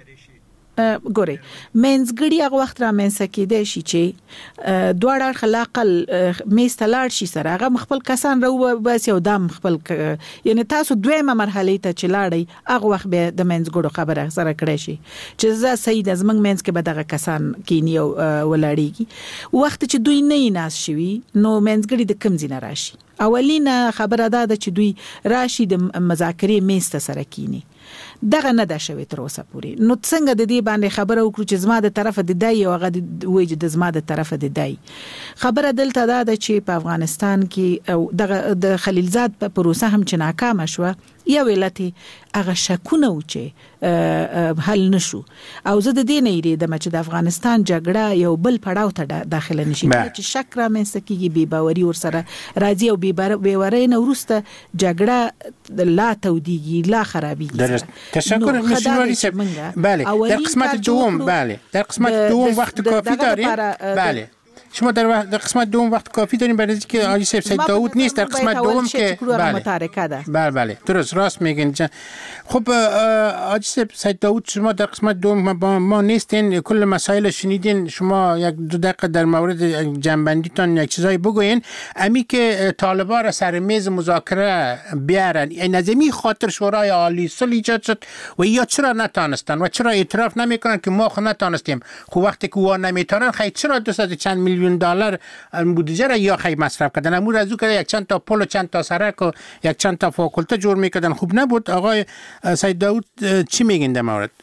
ګوري منځګړي هغه وخت را منځ کېدای شي چې دواړه خلاقل میستلار شي سره هغه خپل کسان راو بس یو دم خپل یعنی تاسو دویمه مرحله ته چلاړی هغه وخت به د منځګړو خبره سره کړی شي چې زه سید از موږ منځ کې به دغه کسان کینی او ولاړیږي وخت چې دوی نه ناس شوي نو منځګړي د کم ځای راشي اولینه خبره ده چې دوی راشي د مذاکرې میسته سره کینی دغه نه ده شوی تر اوسه پورې نو څنګه د دې باندې خبره وکړو چې زما د طرفه د دای او هغه وایي د زما د طرفه د دای خبره دلته ده چې په افغانستان کې او دغه د خلیلزاد په پروسه هم چې ناکام شو یا ویلتي هغه شکونه و چې حل نشو او زه د دې نه یریدم چې د افغانستان جګړه یو بل پړاو ته داخله نشي چې شک را منځ کېږي بې باوري ور سره راځي او بې باوري نه ورسته جګړه لا تودیږي لا خرابیږي تشکر مشوری صاحب بله در قسمت دوم بله در قسمت دوم وقت کافی داریم بله شما در وقت در قسمت دوم وقت کافی داریم برای اینکه حاجی صاحب سید داوود نیست در قسمت دوم که بله بله بله درست راست میگین خب حاجی صاحب سید داوود شما در قسمت دوم با ما نیستین کل مسائل شنیدین شما یک دو دقیقه در مورد جنبندیتان یک چیزایی بگوین امی که طالبان را سر میز مذاکره بیارن این از این خاطر شورای عالی صلح ایجاد شد و یا چرا نتانستن و چرا اعتراف نمیکنن که ما خود نتانستیم خب وقتی که وا نمیتونن خیلی چرا دوست چند میلیون دلار بودجه را یا خیلی مصرف کردن امور از او که یک چند تا پل و چند تا سرک و یک چند تا فاکولته جور میکردن خوب نبود آقای سید داوود چی میگین در مورد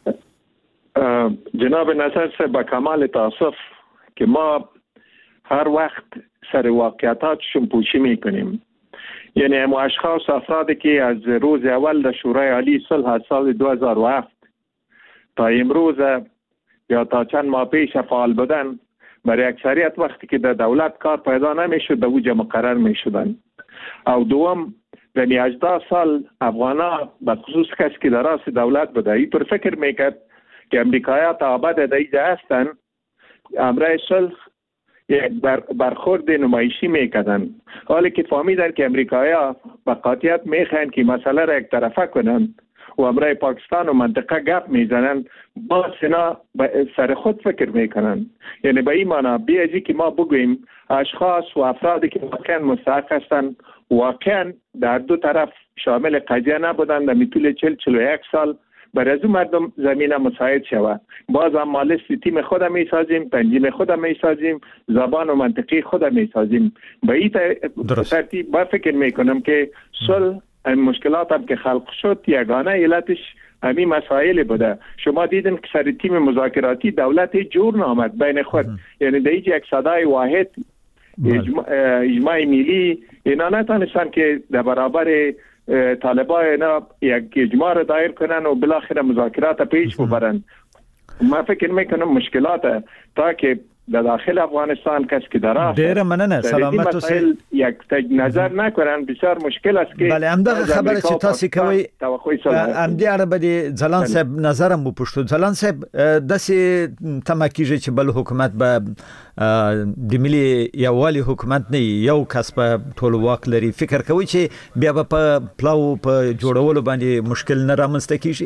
جناب نصر سے با کمال تاسف که ما هر وقت سر واقعیتاتشون پوشی میکنیم یعنی هم اشخاص افرادی که از روز اول در شورای عالی صلح سال دو هزار و هفت تا امروز یا تا چند ماه پیش فعال بودن برای اکثریت وقتی که در دولت کار پیدا نمیشد در اوج مقرر میشدن او دوم یعنی هجده سال افغانا به خصوص کسی که در راس دولت بوده اینطور فکر میکرد که امریکایی‌ها تا ابد در اینجا هستن امرای صلح یک برخورد نمایشی میکردن حالی که فهمیدن که امریکایی‌ها به قاطعیت میخواین که مسئله را یک طرفه کنن و امرای پاکستان و منطقه گپ میزنن با سنا سر خود فکر میکنن یعنی به این معنا بیازی که ما بگوییم اشخاص و افرادی که واقعا مستحق هستن واقعا در دو طرف شامل قضیه نبودن در طول چهل چهل و یک سال برای از مردم زمینه مساعد شود باز هم ما لیست تیم خود میسازیم تنظیم خود میسازیم زبان و منطقی خود میسازیم به این ترتیب با فکر میکنم که صلح مشکلات هم که خلق شد یگانه علتش همین مسائل بوده شما دیدن که سر تیم مذاکراتی دولت جور نامد بین خود یعنی در اینجا یک صدای واحد اجماع, اجماع ملی اینا نتانستن که در برابر طالبان اینا یک اجماع را دایر کنن و بالاخره مذاکرات پیش ببرن. ما فکر میکنم مشکلات تا که در داخل افغانستان کس که در است ډیره مننه سلامت اوسئ یک تج نظر نکنن بسیار مشکل است که بله همدغه خبره چې تاسو کوي همدې اړه به ځلان صاحب نظر مو پښتو ځلان صاحب داسې تمه کیږي چې بل حکومت به د ملي یووالي حکومت نه یو کس په ټول واک لري فکر کوي چې بیا په پلاو په جوړولو باندې مشکل نه رامنځته کیږي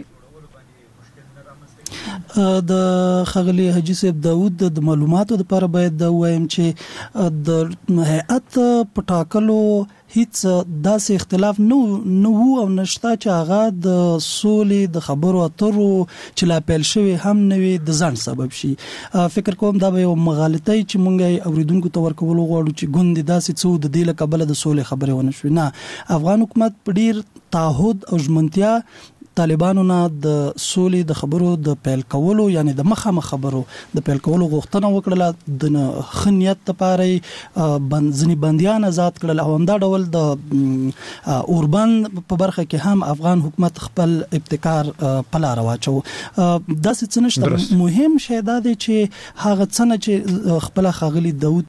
د خغلی حاجی صاحب داوود د معلوماتو لپاره باید دا وایم چې د هيئت پټاکلو هیڅ داسې اختلاف نو نو او نشتا چې هغه د سولې د خبرو اترو چې لا پیل شوی هم نوي د ځان سبب شي. فکر کوم دا به یو مغالطه چې مونږه اوریدونکو ته ورکول غواړو چې ګوند داسې څو د دې لقبل د سولې خبره ونه شوي. نه افغان حکومت په ډیر تعهد او ژمنتیا طالبانو نه د سولې د خبرو د پیل کولو یعنی د مخامه خبرو د پیل کولو غوښتنه وکړه د خنیت لپاره بنځنی بنديان آزاد کړل او همدا ډول د اوربان په برخه کې هم افغان حکومت خپل ابتکار په لار واچو. داسې څه نشته. مهم شی دا دی چې هغه څنګه چې خپل خاغلی داوود